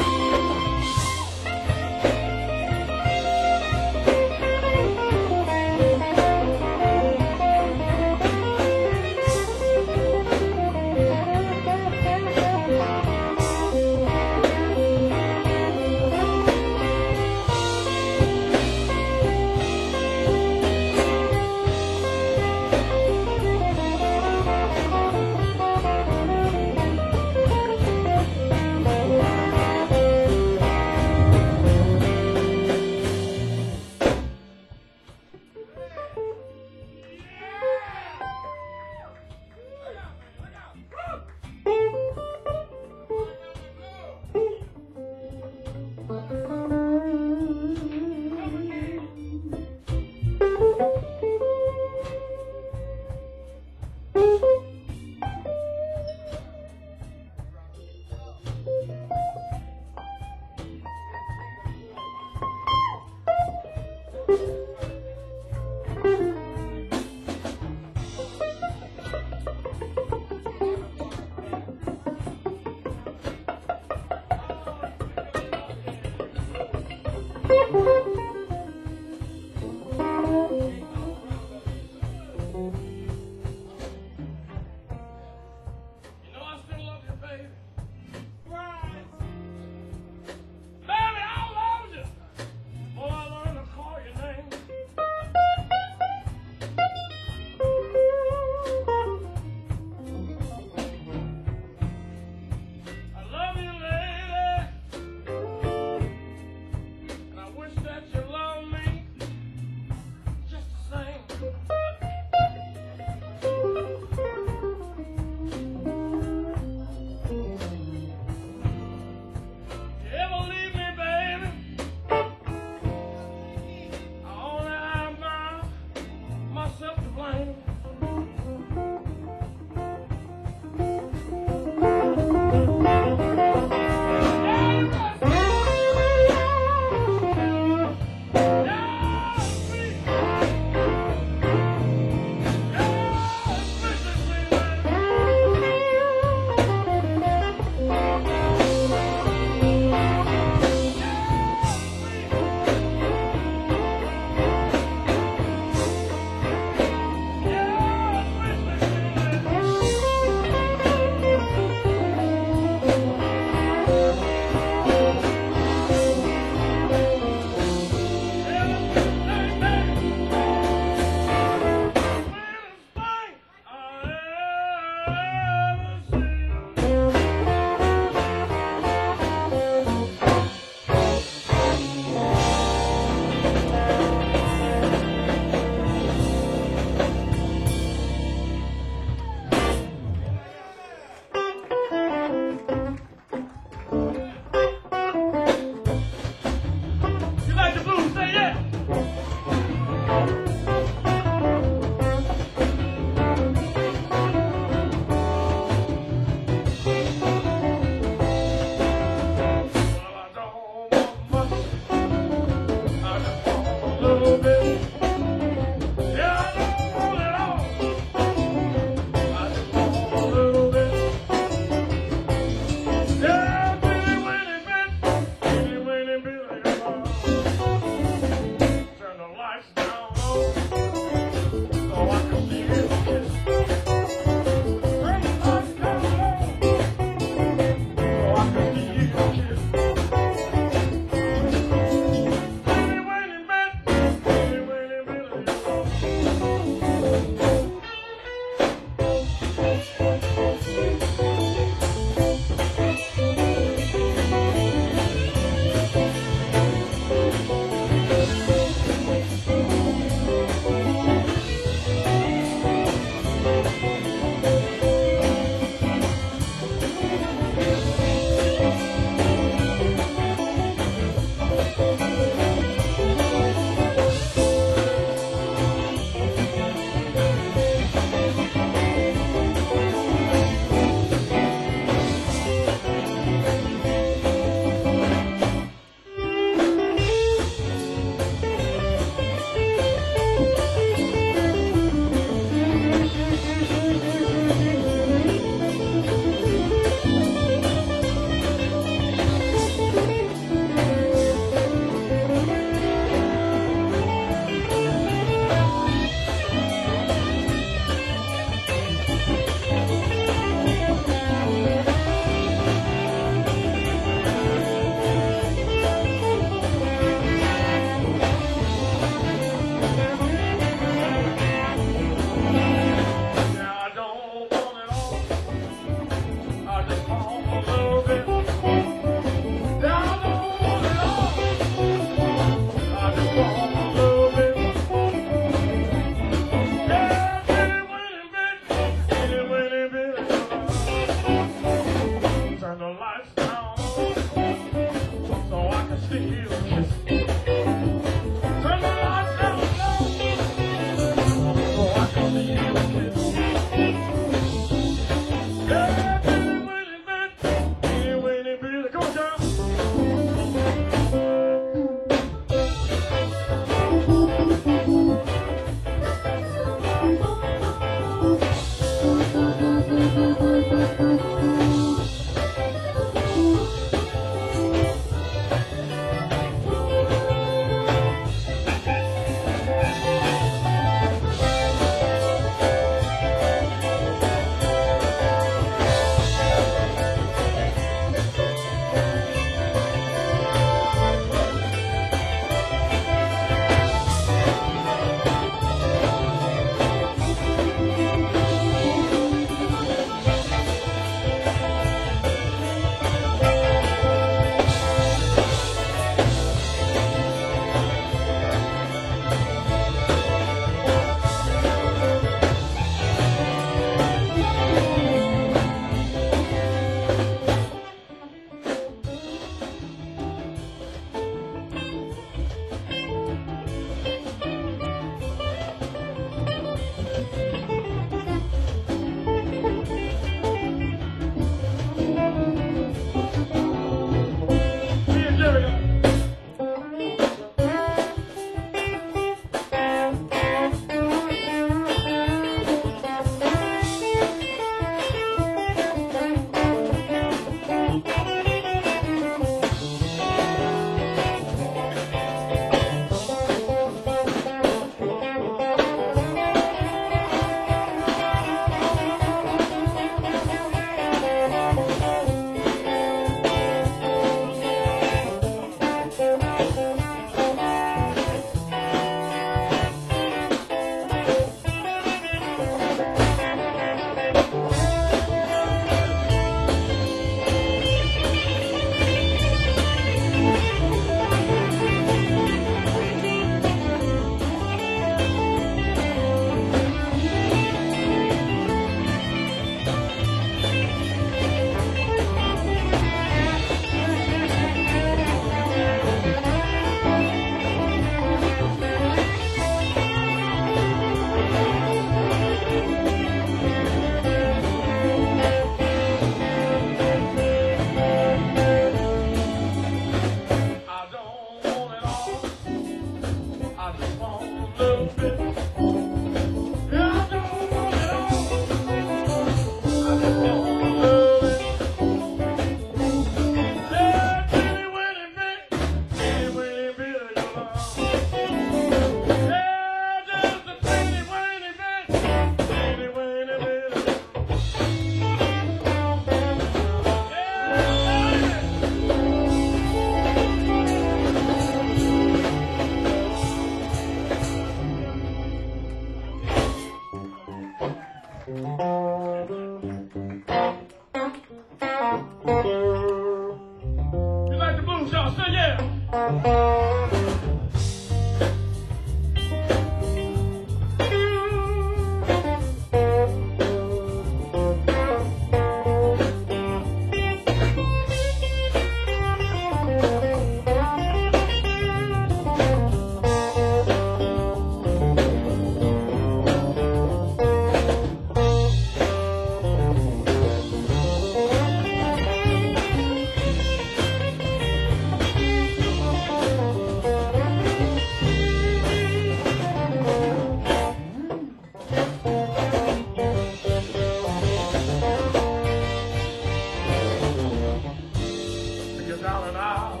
You're down and out,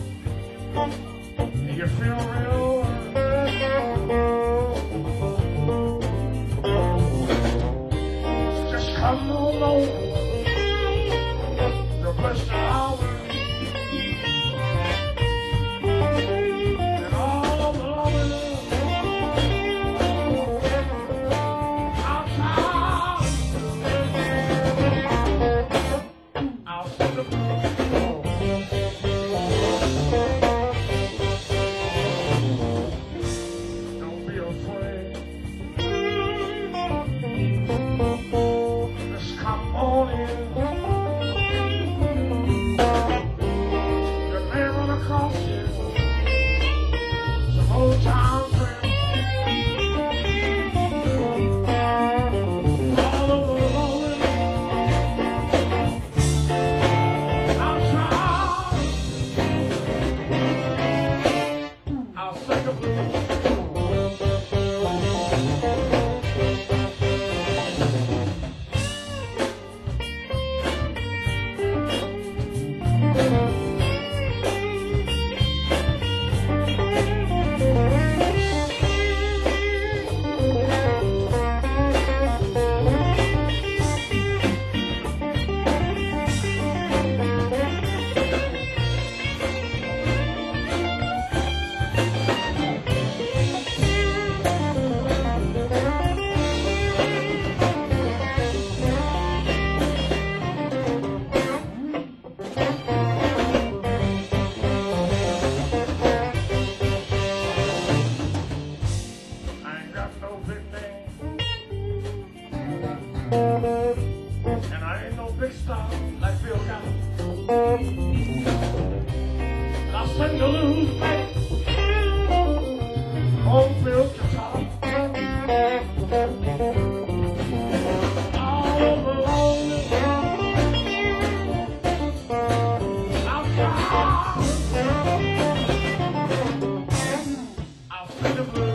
and you feel real. Just come on over. You're blessed hour. And all of the loneliness outside. I'll send the Don't be afraid. Just come on in. Your name on the cross here. Some old time friend. All over the loneliness. I'll try. I'll sing the blues. I ain't got no big name, and I ain't no big star like Bill Gallup. I sing the blues, baby, on Bill's guitar. All over lonely, I'll sing the blues.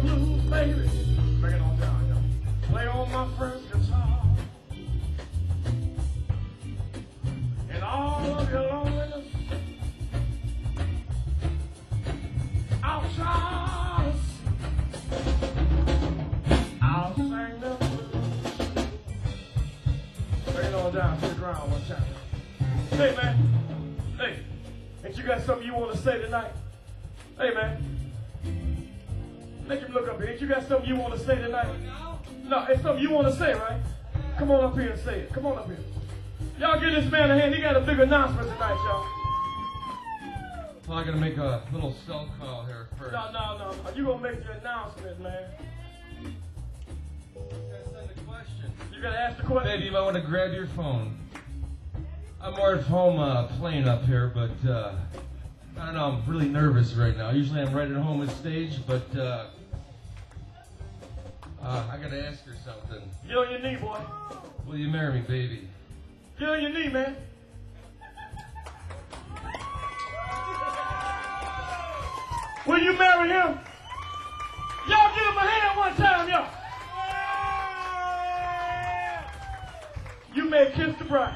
blues, baby. Bring it on down, y'all. Play on my first guitar. And all of your loneliness, I'll try. I'll sing the blues. Bring it on down to the ground one time. Hey, man. Hey, ain't you got something you want to say tonight? Hey, man. Make him look up here. Ain't you got something you want to say tonight? No, it's something you want to say, right? Come on up here and say it. Come on up here. Y'all give this man a hand. He got a big announcement tonight, y'all. Well, I gotta make a little cell call here first. No. You gonna make the announcement, man. You gotta send a question. You gotta ask the question. Baby, you might want to grab your phone. I'm more at home playing up here, but I don't know, I'm really nervous right now. Usually I'm right at home at stage, but I gotta ask her something. Get on your knee, boy. Will you marry me, baby? Get on your knee, man. Will you marry him? Y'all give him a hand one time, y'all. You may kiss the bride.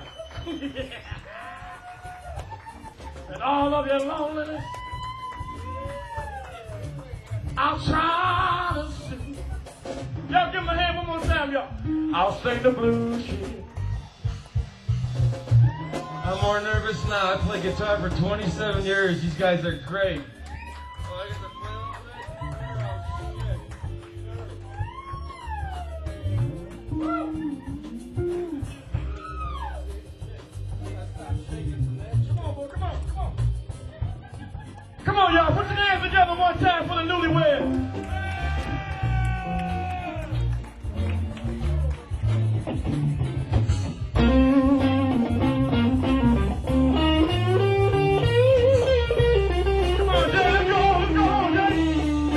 And all of your loneliness, I'll try to sing. Y'all give him a hand one more time, y'all. I'll sing the blues. I'm more nervous now. I played guitar for 27 years. These guys are great. Come on, y'all. Put your hands together one time for the newlyweds. Come on, Jay. Let's go home, Jay.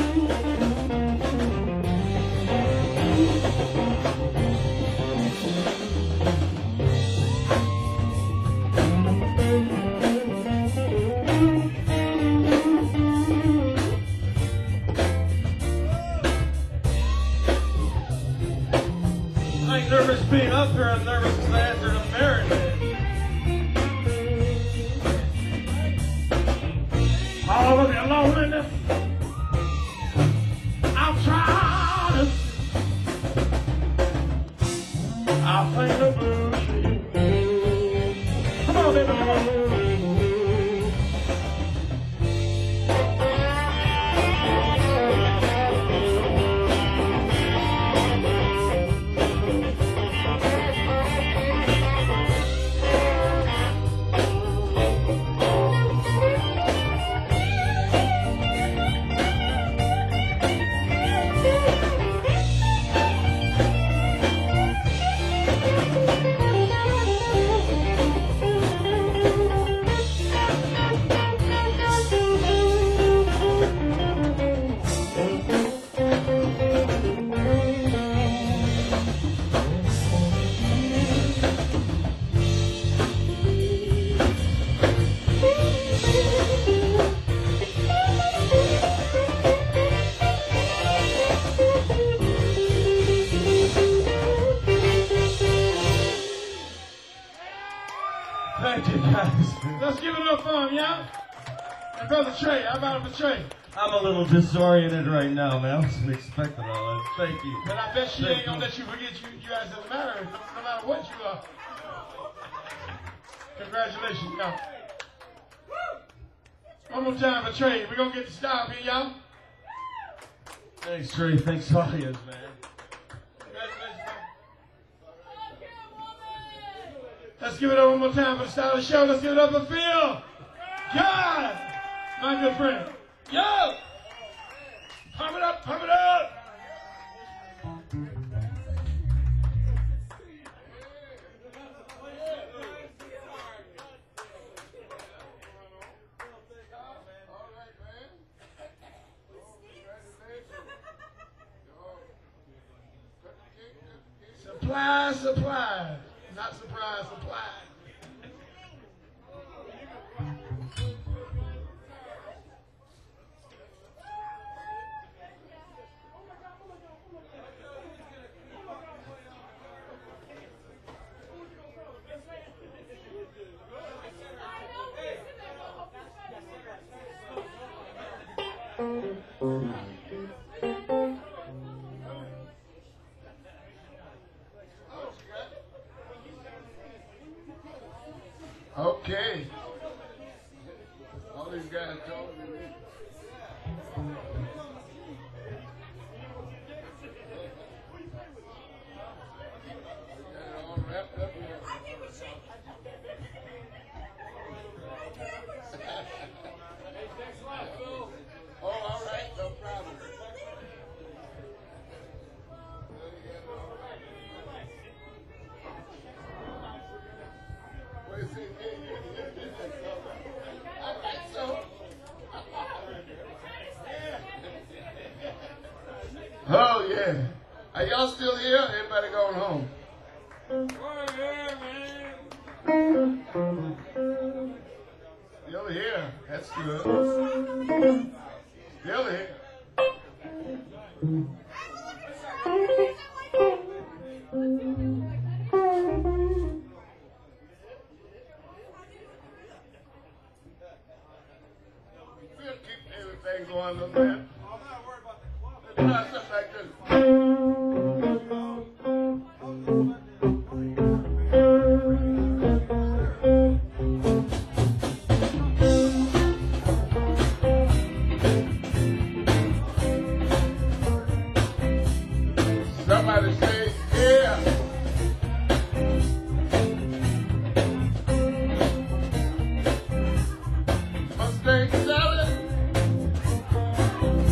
I ain't nervous being up here. I'm nervous because I answered a marriage. All of your loneliness, I'll try to. I'll sing the blues for you. Come on, baby, come on. Thank you, guys. Let's give it up for him, y'all. And Brother Trey, how about him, Trey? I'm a little disoriented right now, man. I wasn't expecting all that. Thank you. But I bet she ain't gonna let you forget you guys are married, no matter what you are. Congratulations, y'all. One more time for Trey. We're gonna get the style here, y'all. Thanks, Trey. Thanks, audience, man. Congratulations, man. Let's give it up one more time for the style of the show. Let's give it up for Phil. God, my good friend. Yo! Pump it up, pump it up! Supply. Not surprise, supply. Okay. All these guys told me. Wrapped up here. Oh, all right, no problem. Wait, see, I think so. Oh, yeah. Are y'all still here? Everybody going home? Still here. That's good. Still here. We'll keep everything going a little bit. I'm not worried about the club. Let's try something like this. Somebody say, yeah. Mustang salad.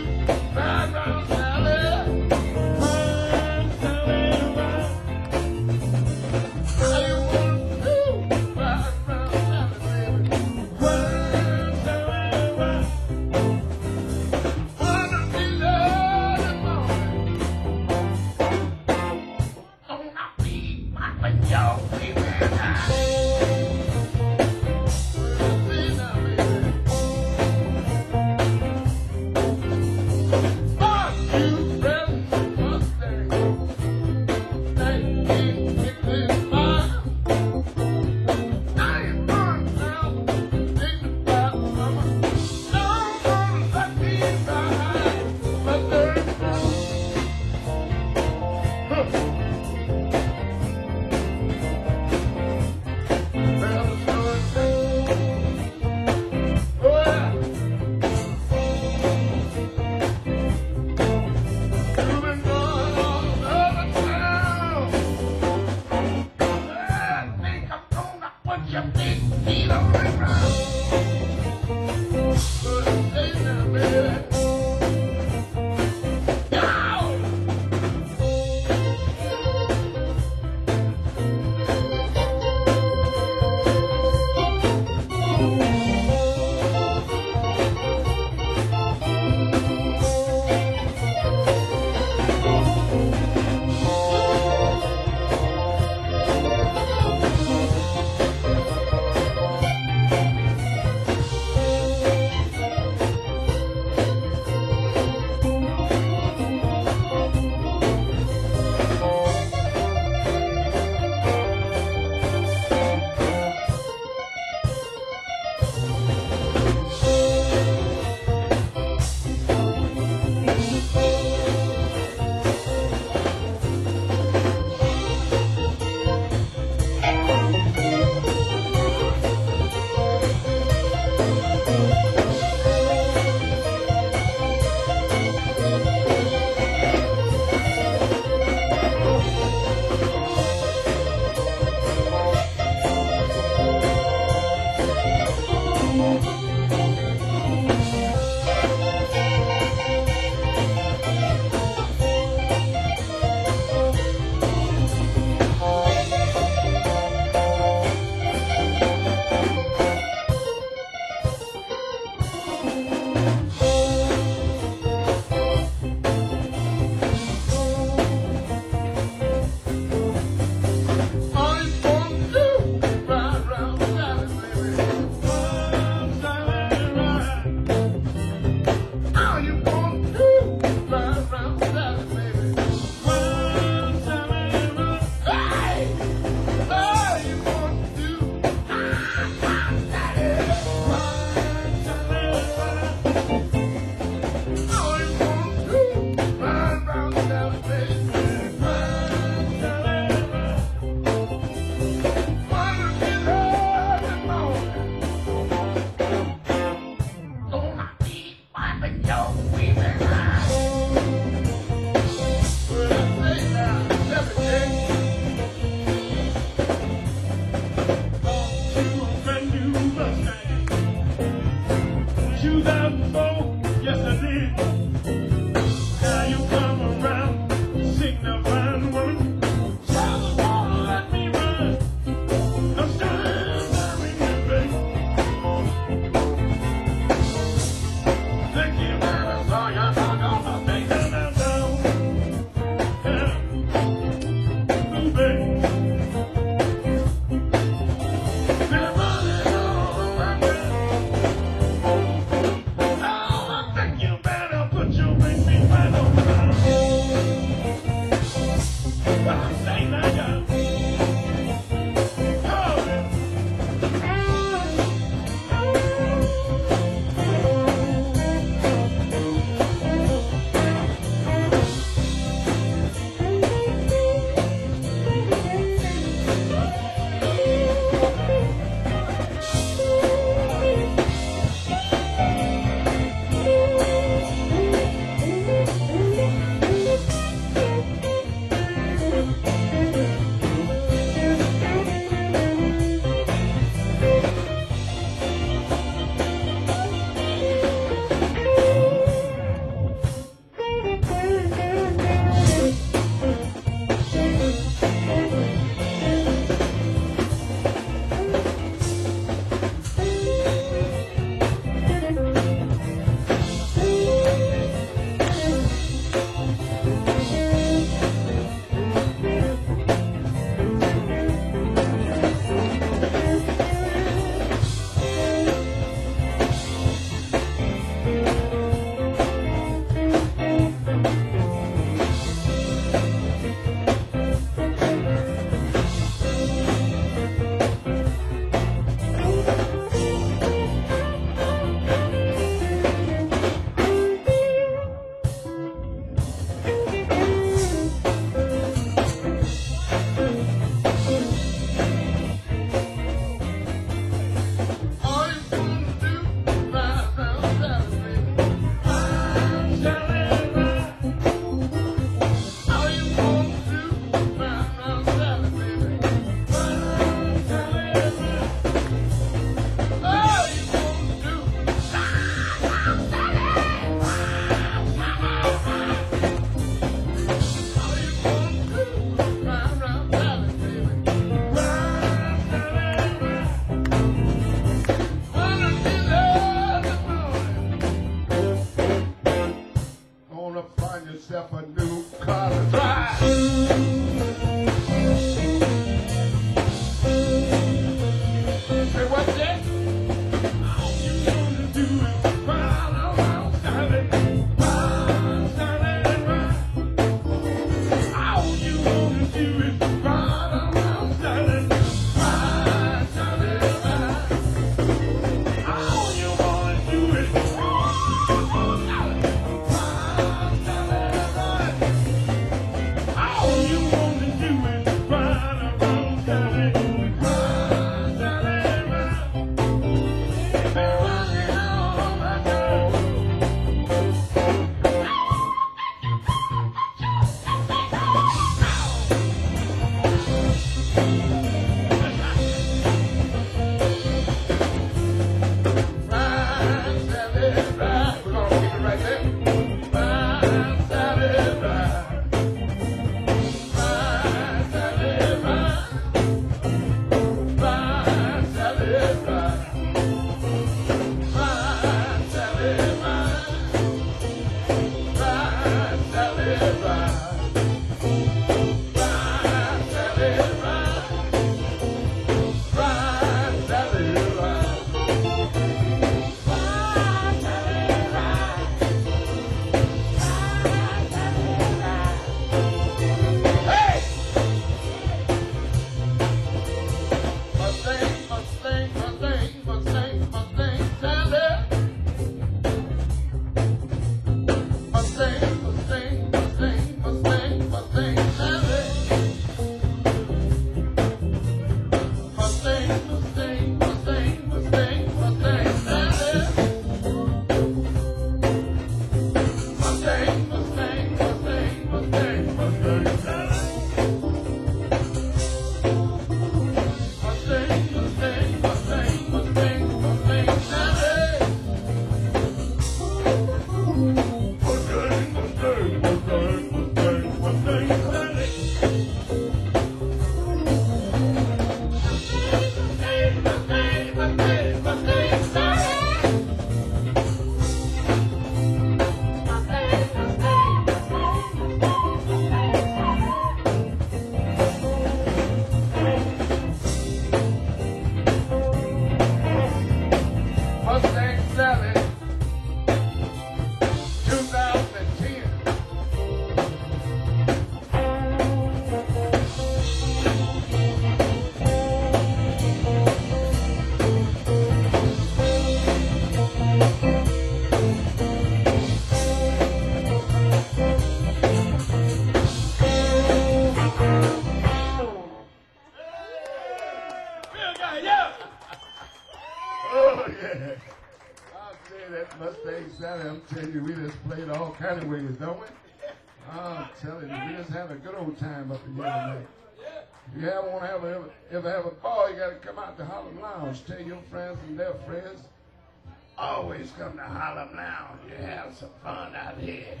all kind of ways, don't we? I'm telling you, we just have a good old time up in here tonight. If you ever want to ever have a ball, you got to come out to Harlem Lounge. Tell your friends and their friends, always come to Harlem Lounge. You have some fun out here.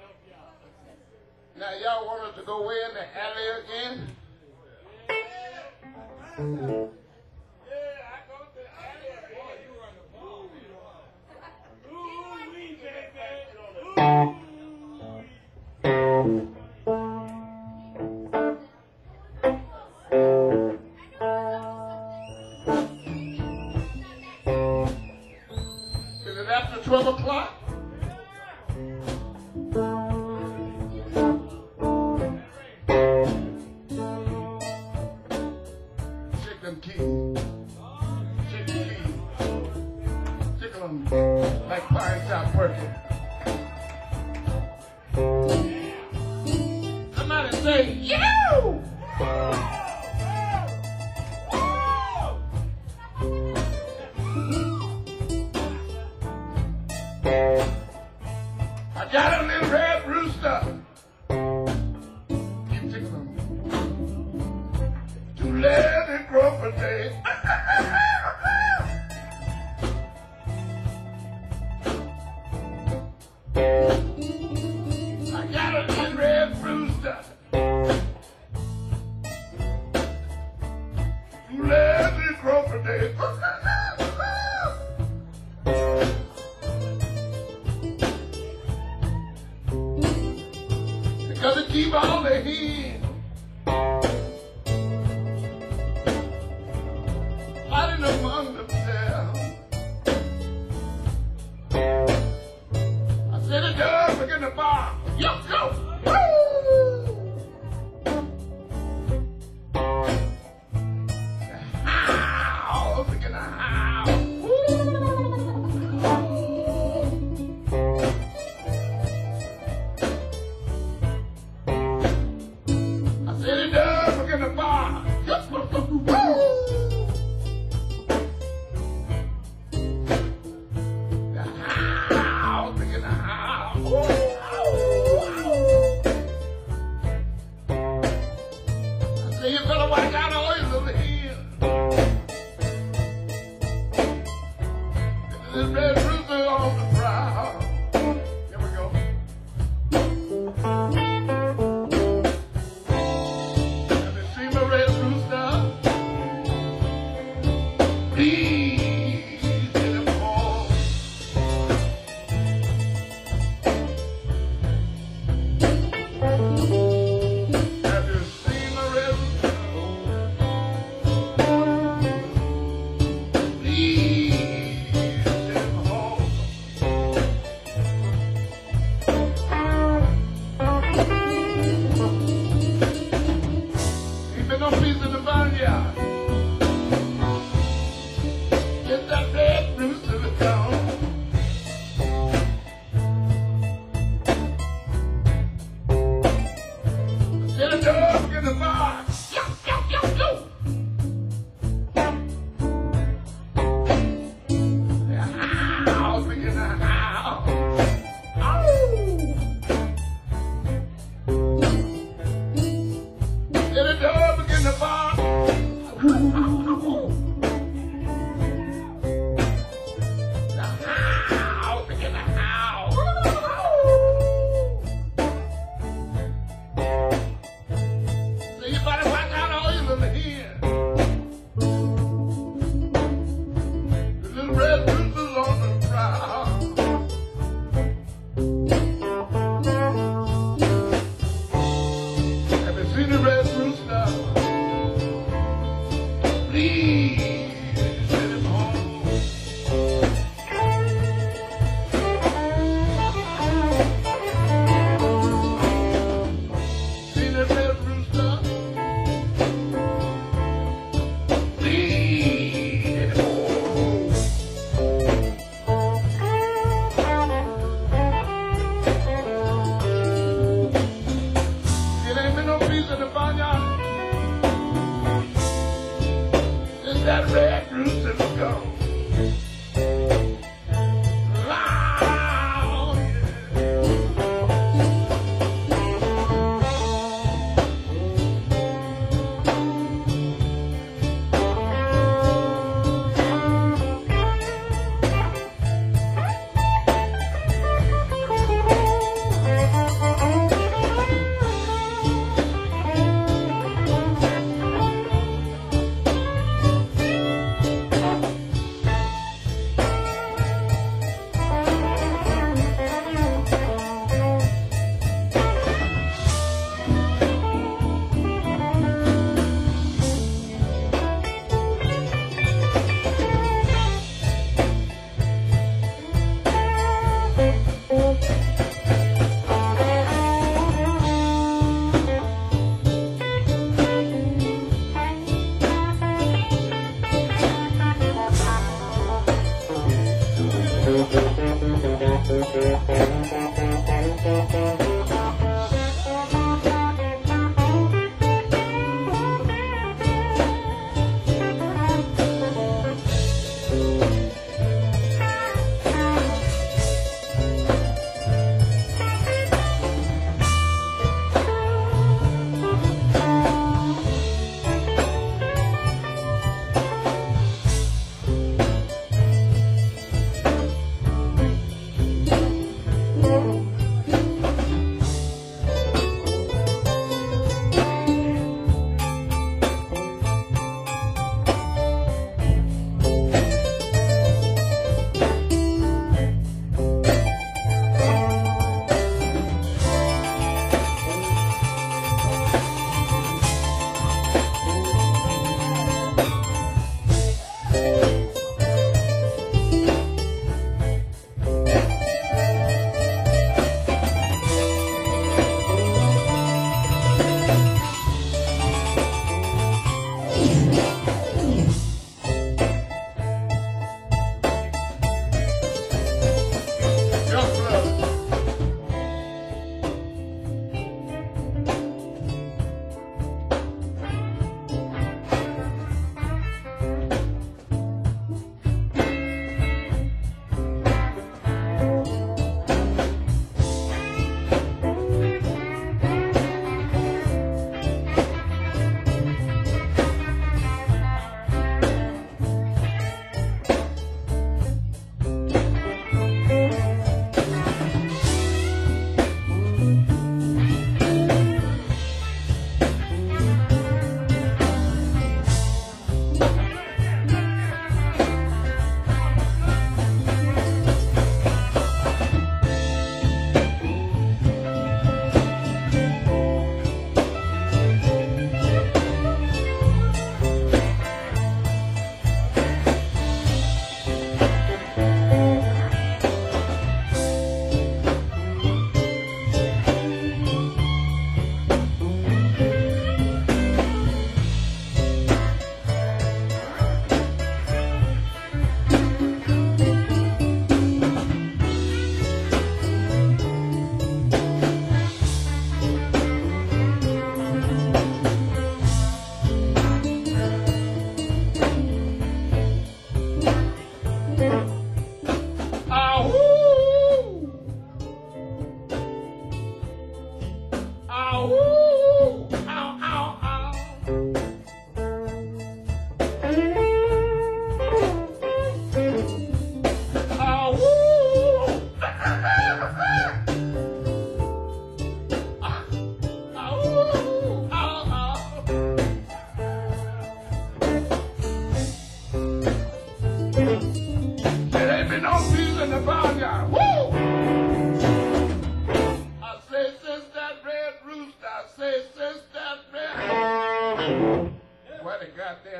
Now, y'all want us to go way in the alley again? Is it after 12 o'clock? Shake them keys. Shake the keys. Tickle them like pine top working. Somebody say, you! I got a little red rooster. Keep tickling them. To let it grow for days. I got a little red rooster. To let it grow for days. Because it keep all the hens fighting among themselves. I said it does begin to bark. Yo, go! Woo! The howl begin to howl. I said it does begin to bark. The howl begin to howl.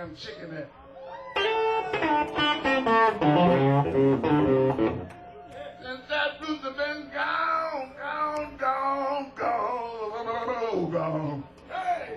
damn chicken at? Since that Brewster been gone. Hey!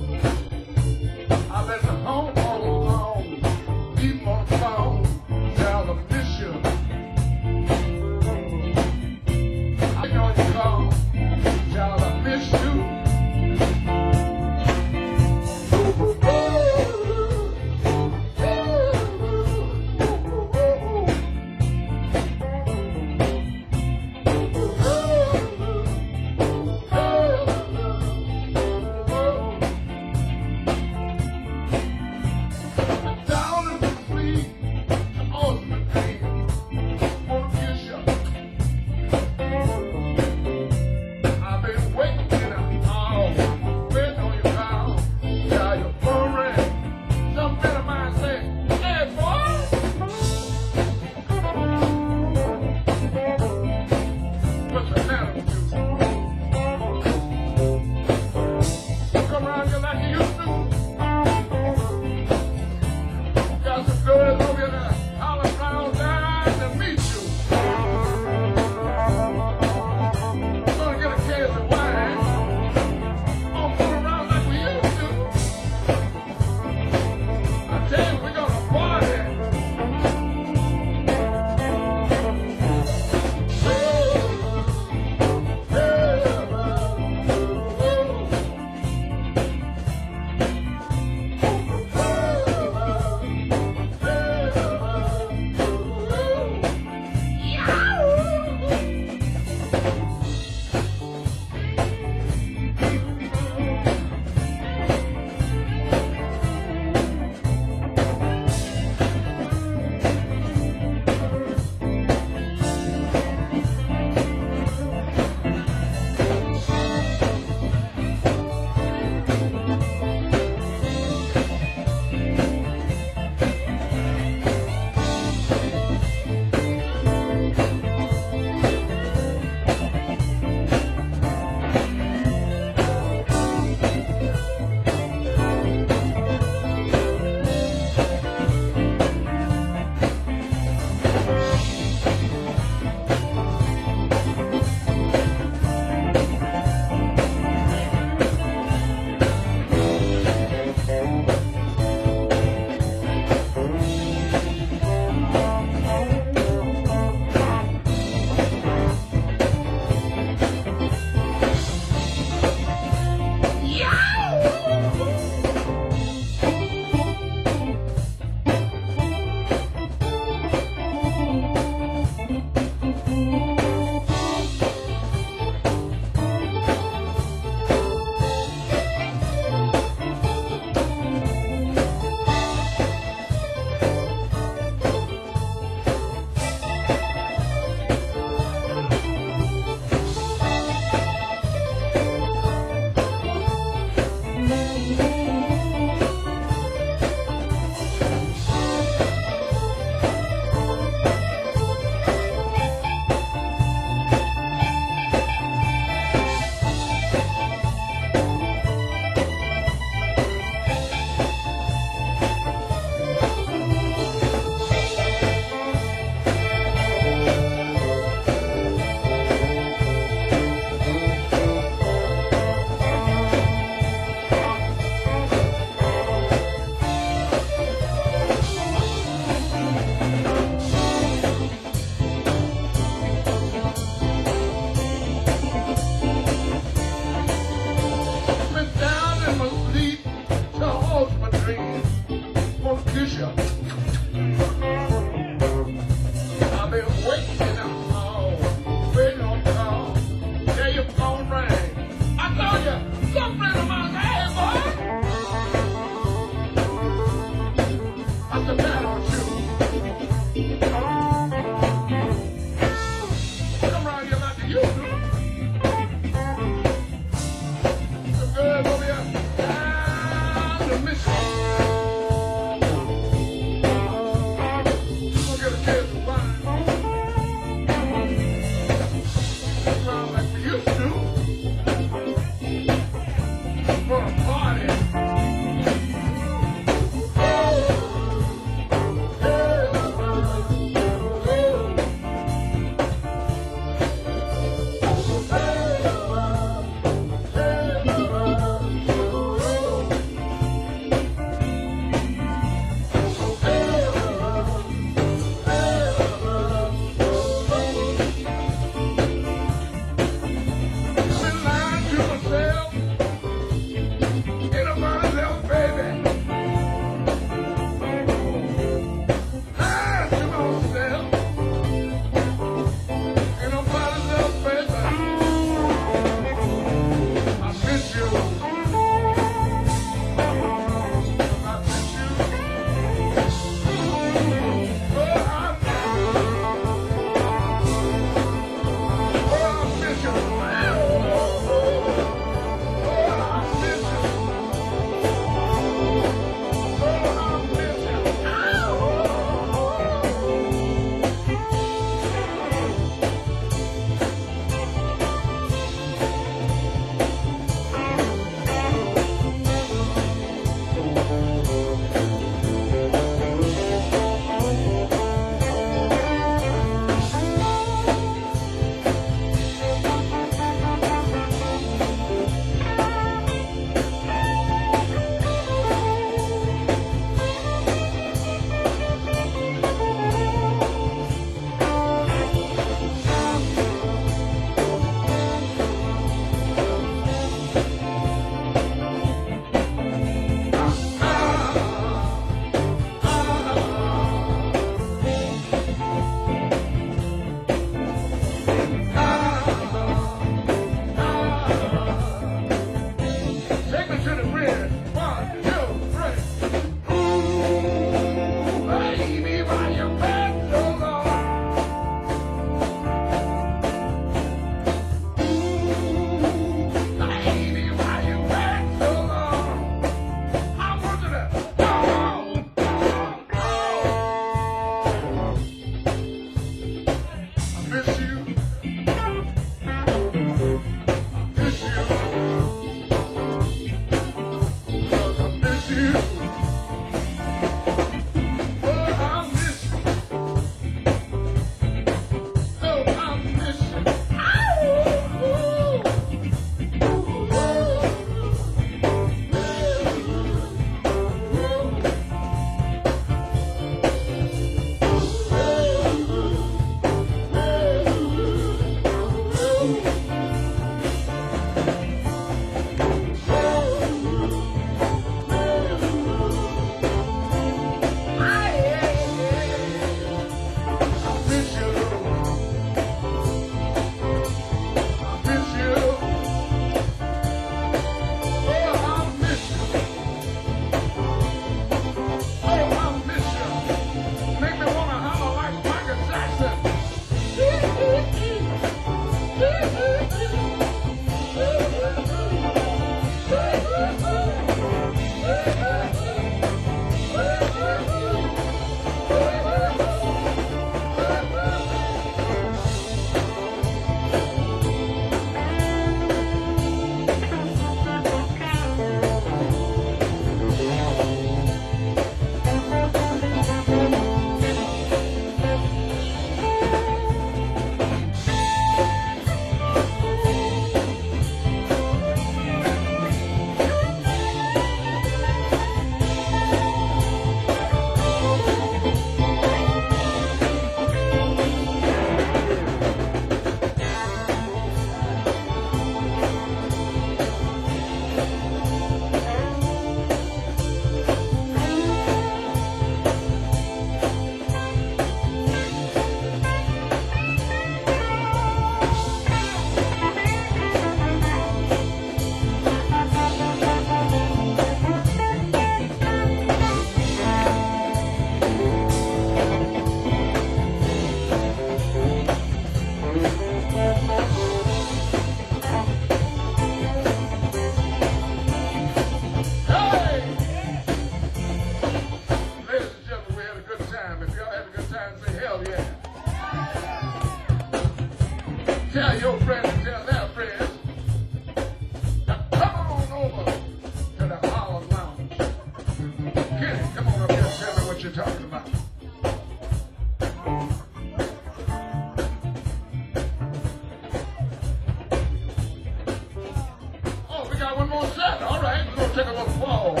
one more set. All right, we're going to take a little pause.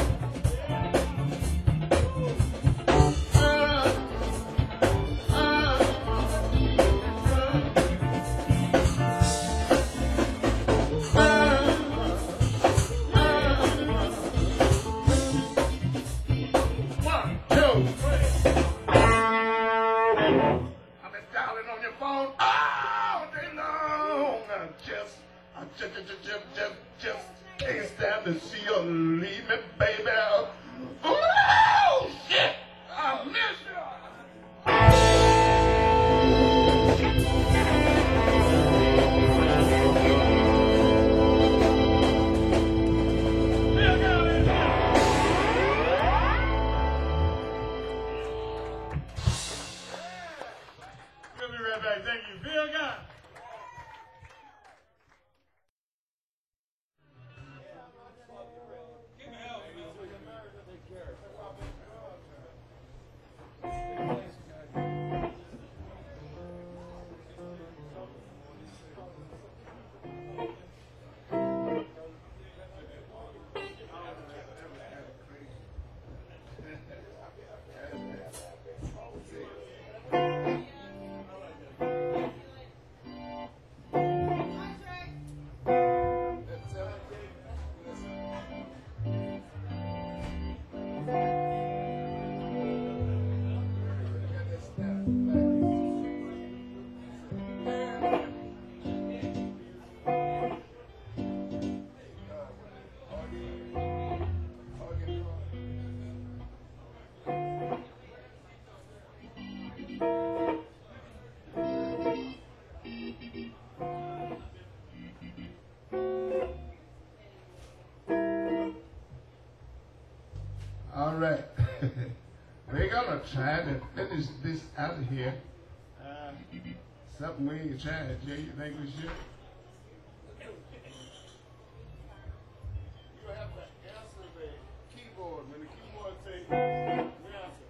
Just can't stand to see you leave me, baby. Oh, shit! I miss you. We'll be right back. Thank you. Bill God. All right. We're going to try to finish this out of here. Something we ain't tried, Jay. You think we should? You have to answer the keyboard. When the keyboard says, we answer.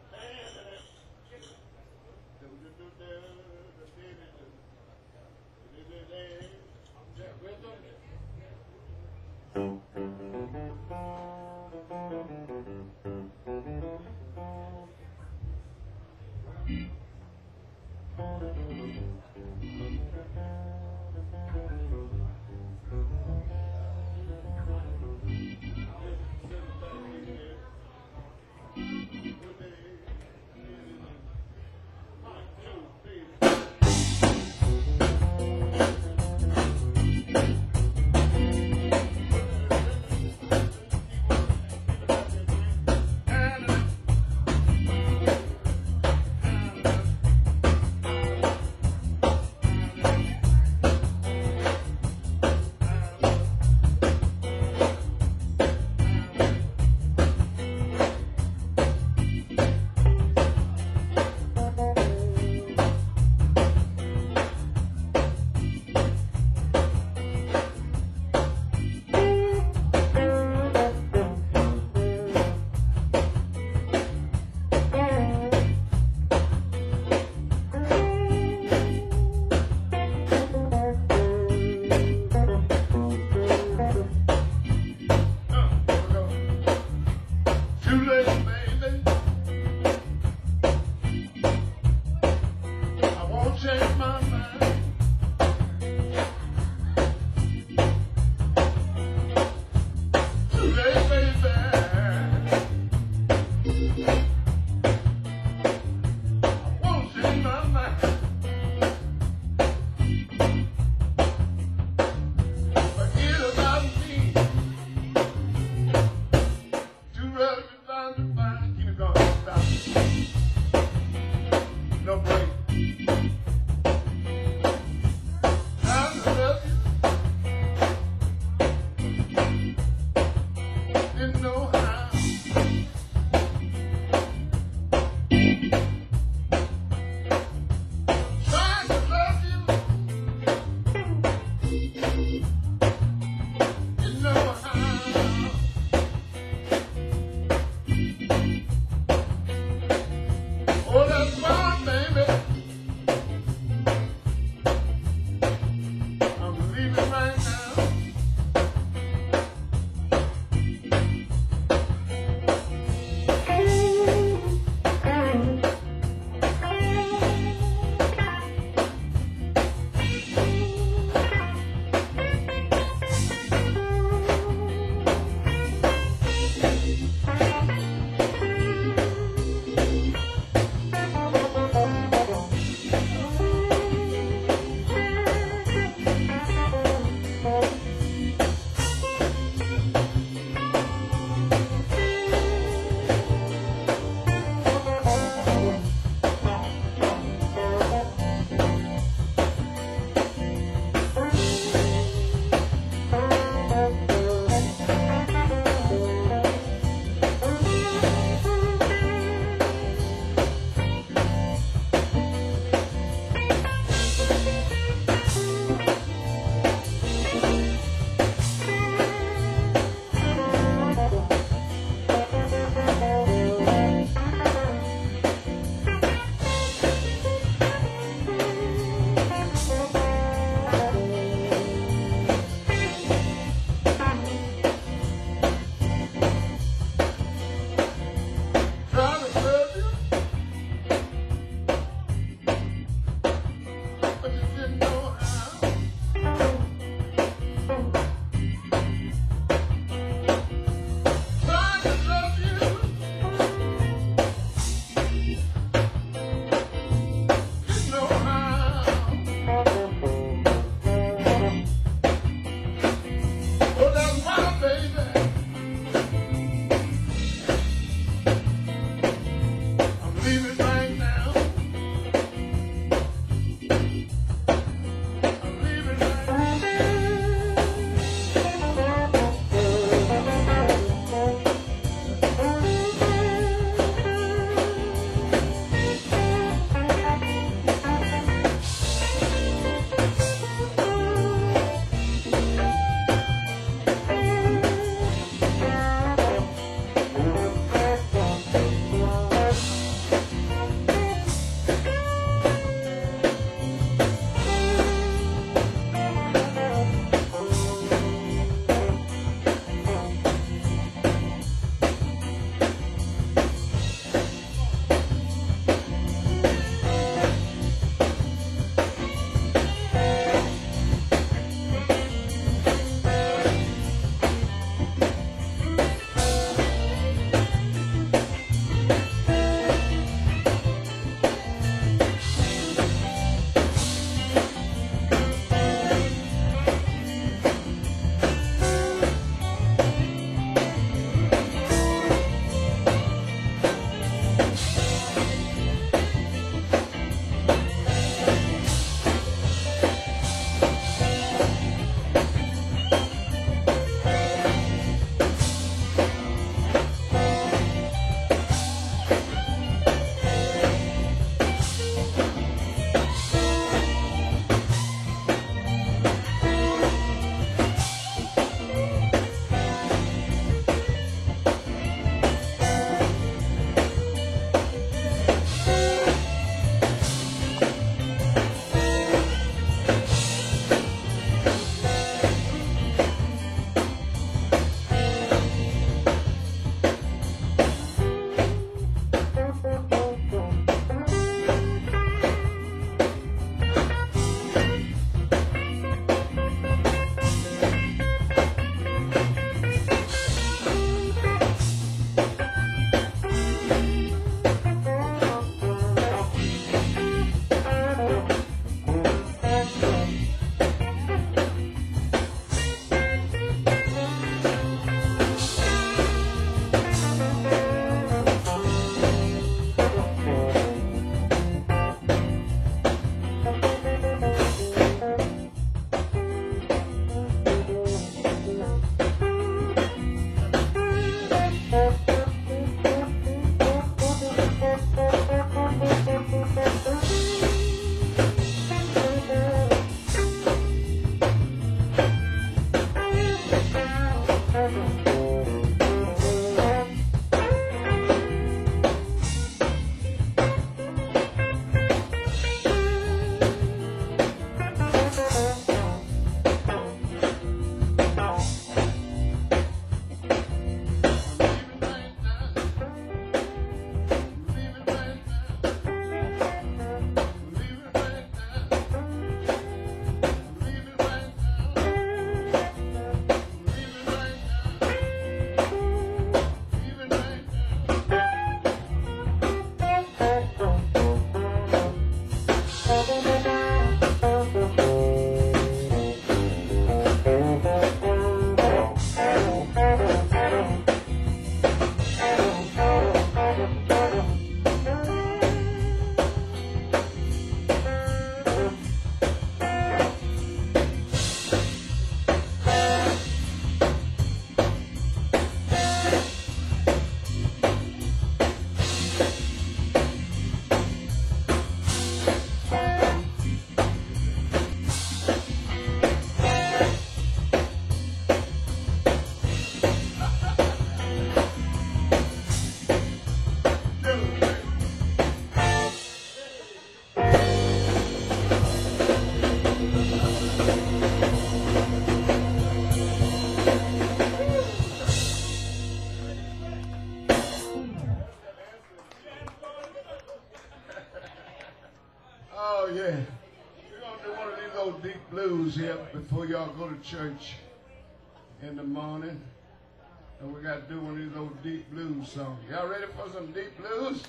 blues here before y'all go to church in the morning. And we got to do one of these old deep blues songs. Y'all ready for some deep blues?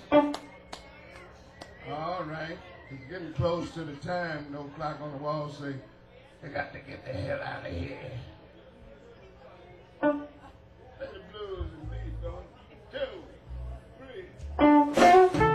All right. It's getting close to the time. No clock on the wall say, they got to get the hell out of here. Let the blues and beats on. 2, 3.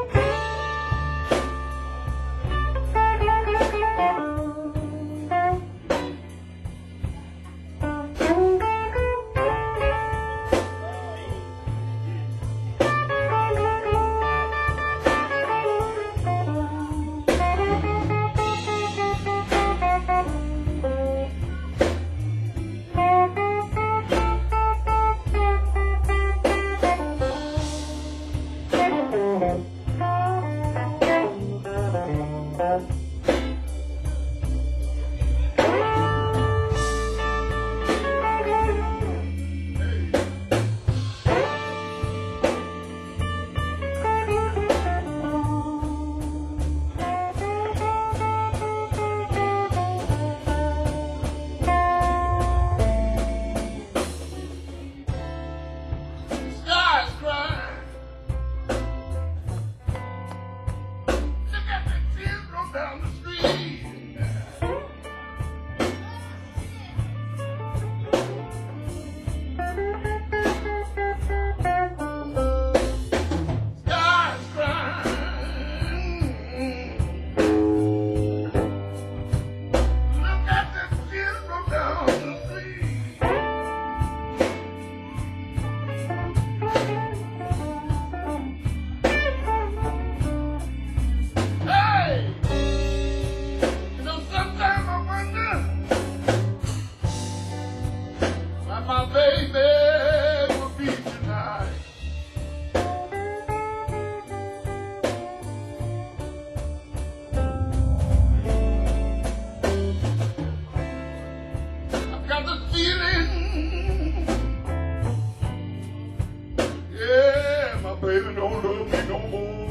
Baby, don't love me no more.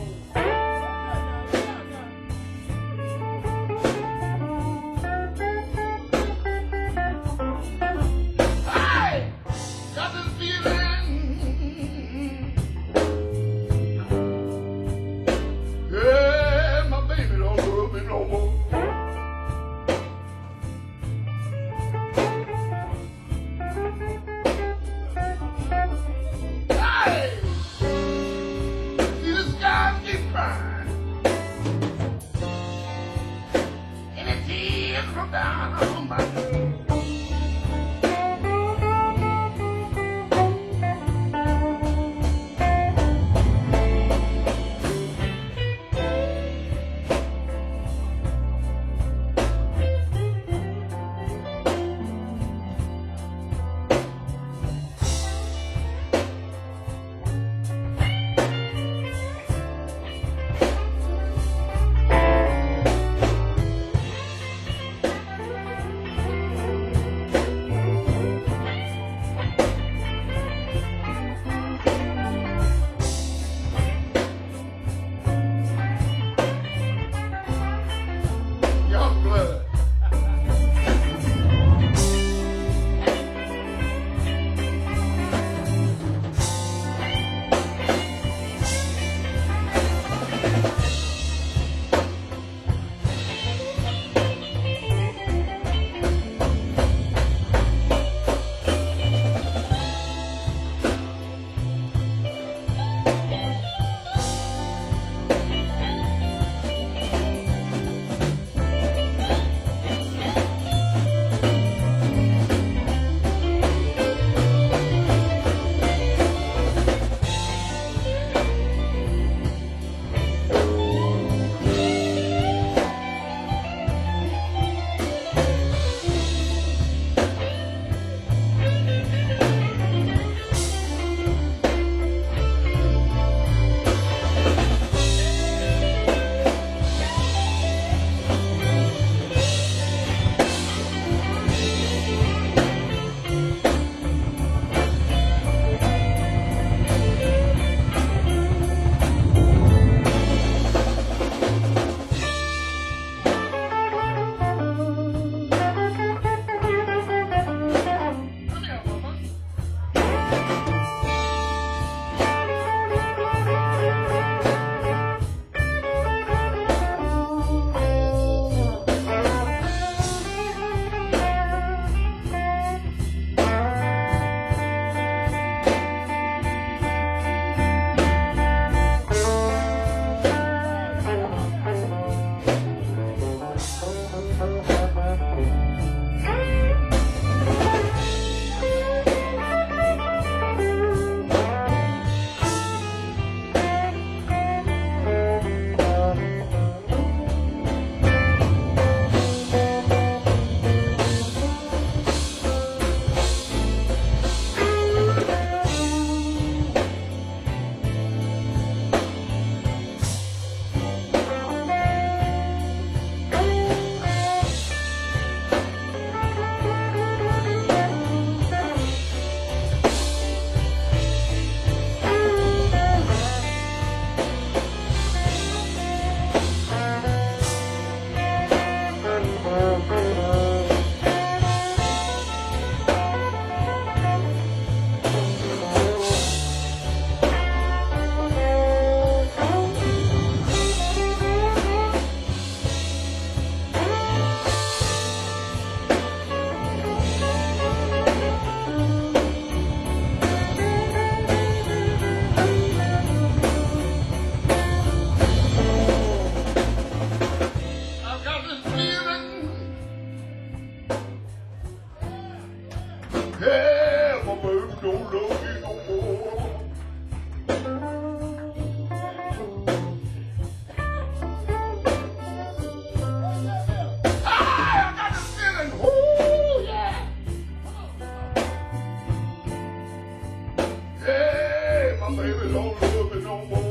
Hey, got this feeling. Yeah, my baby don't love me no more. Hey, my baby don't love me no more. I got the feeling, oh yeah. Hey, my baby don't love me no more.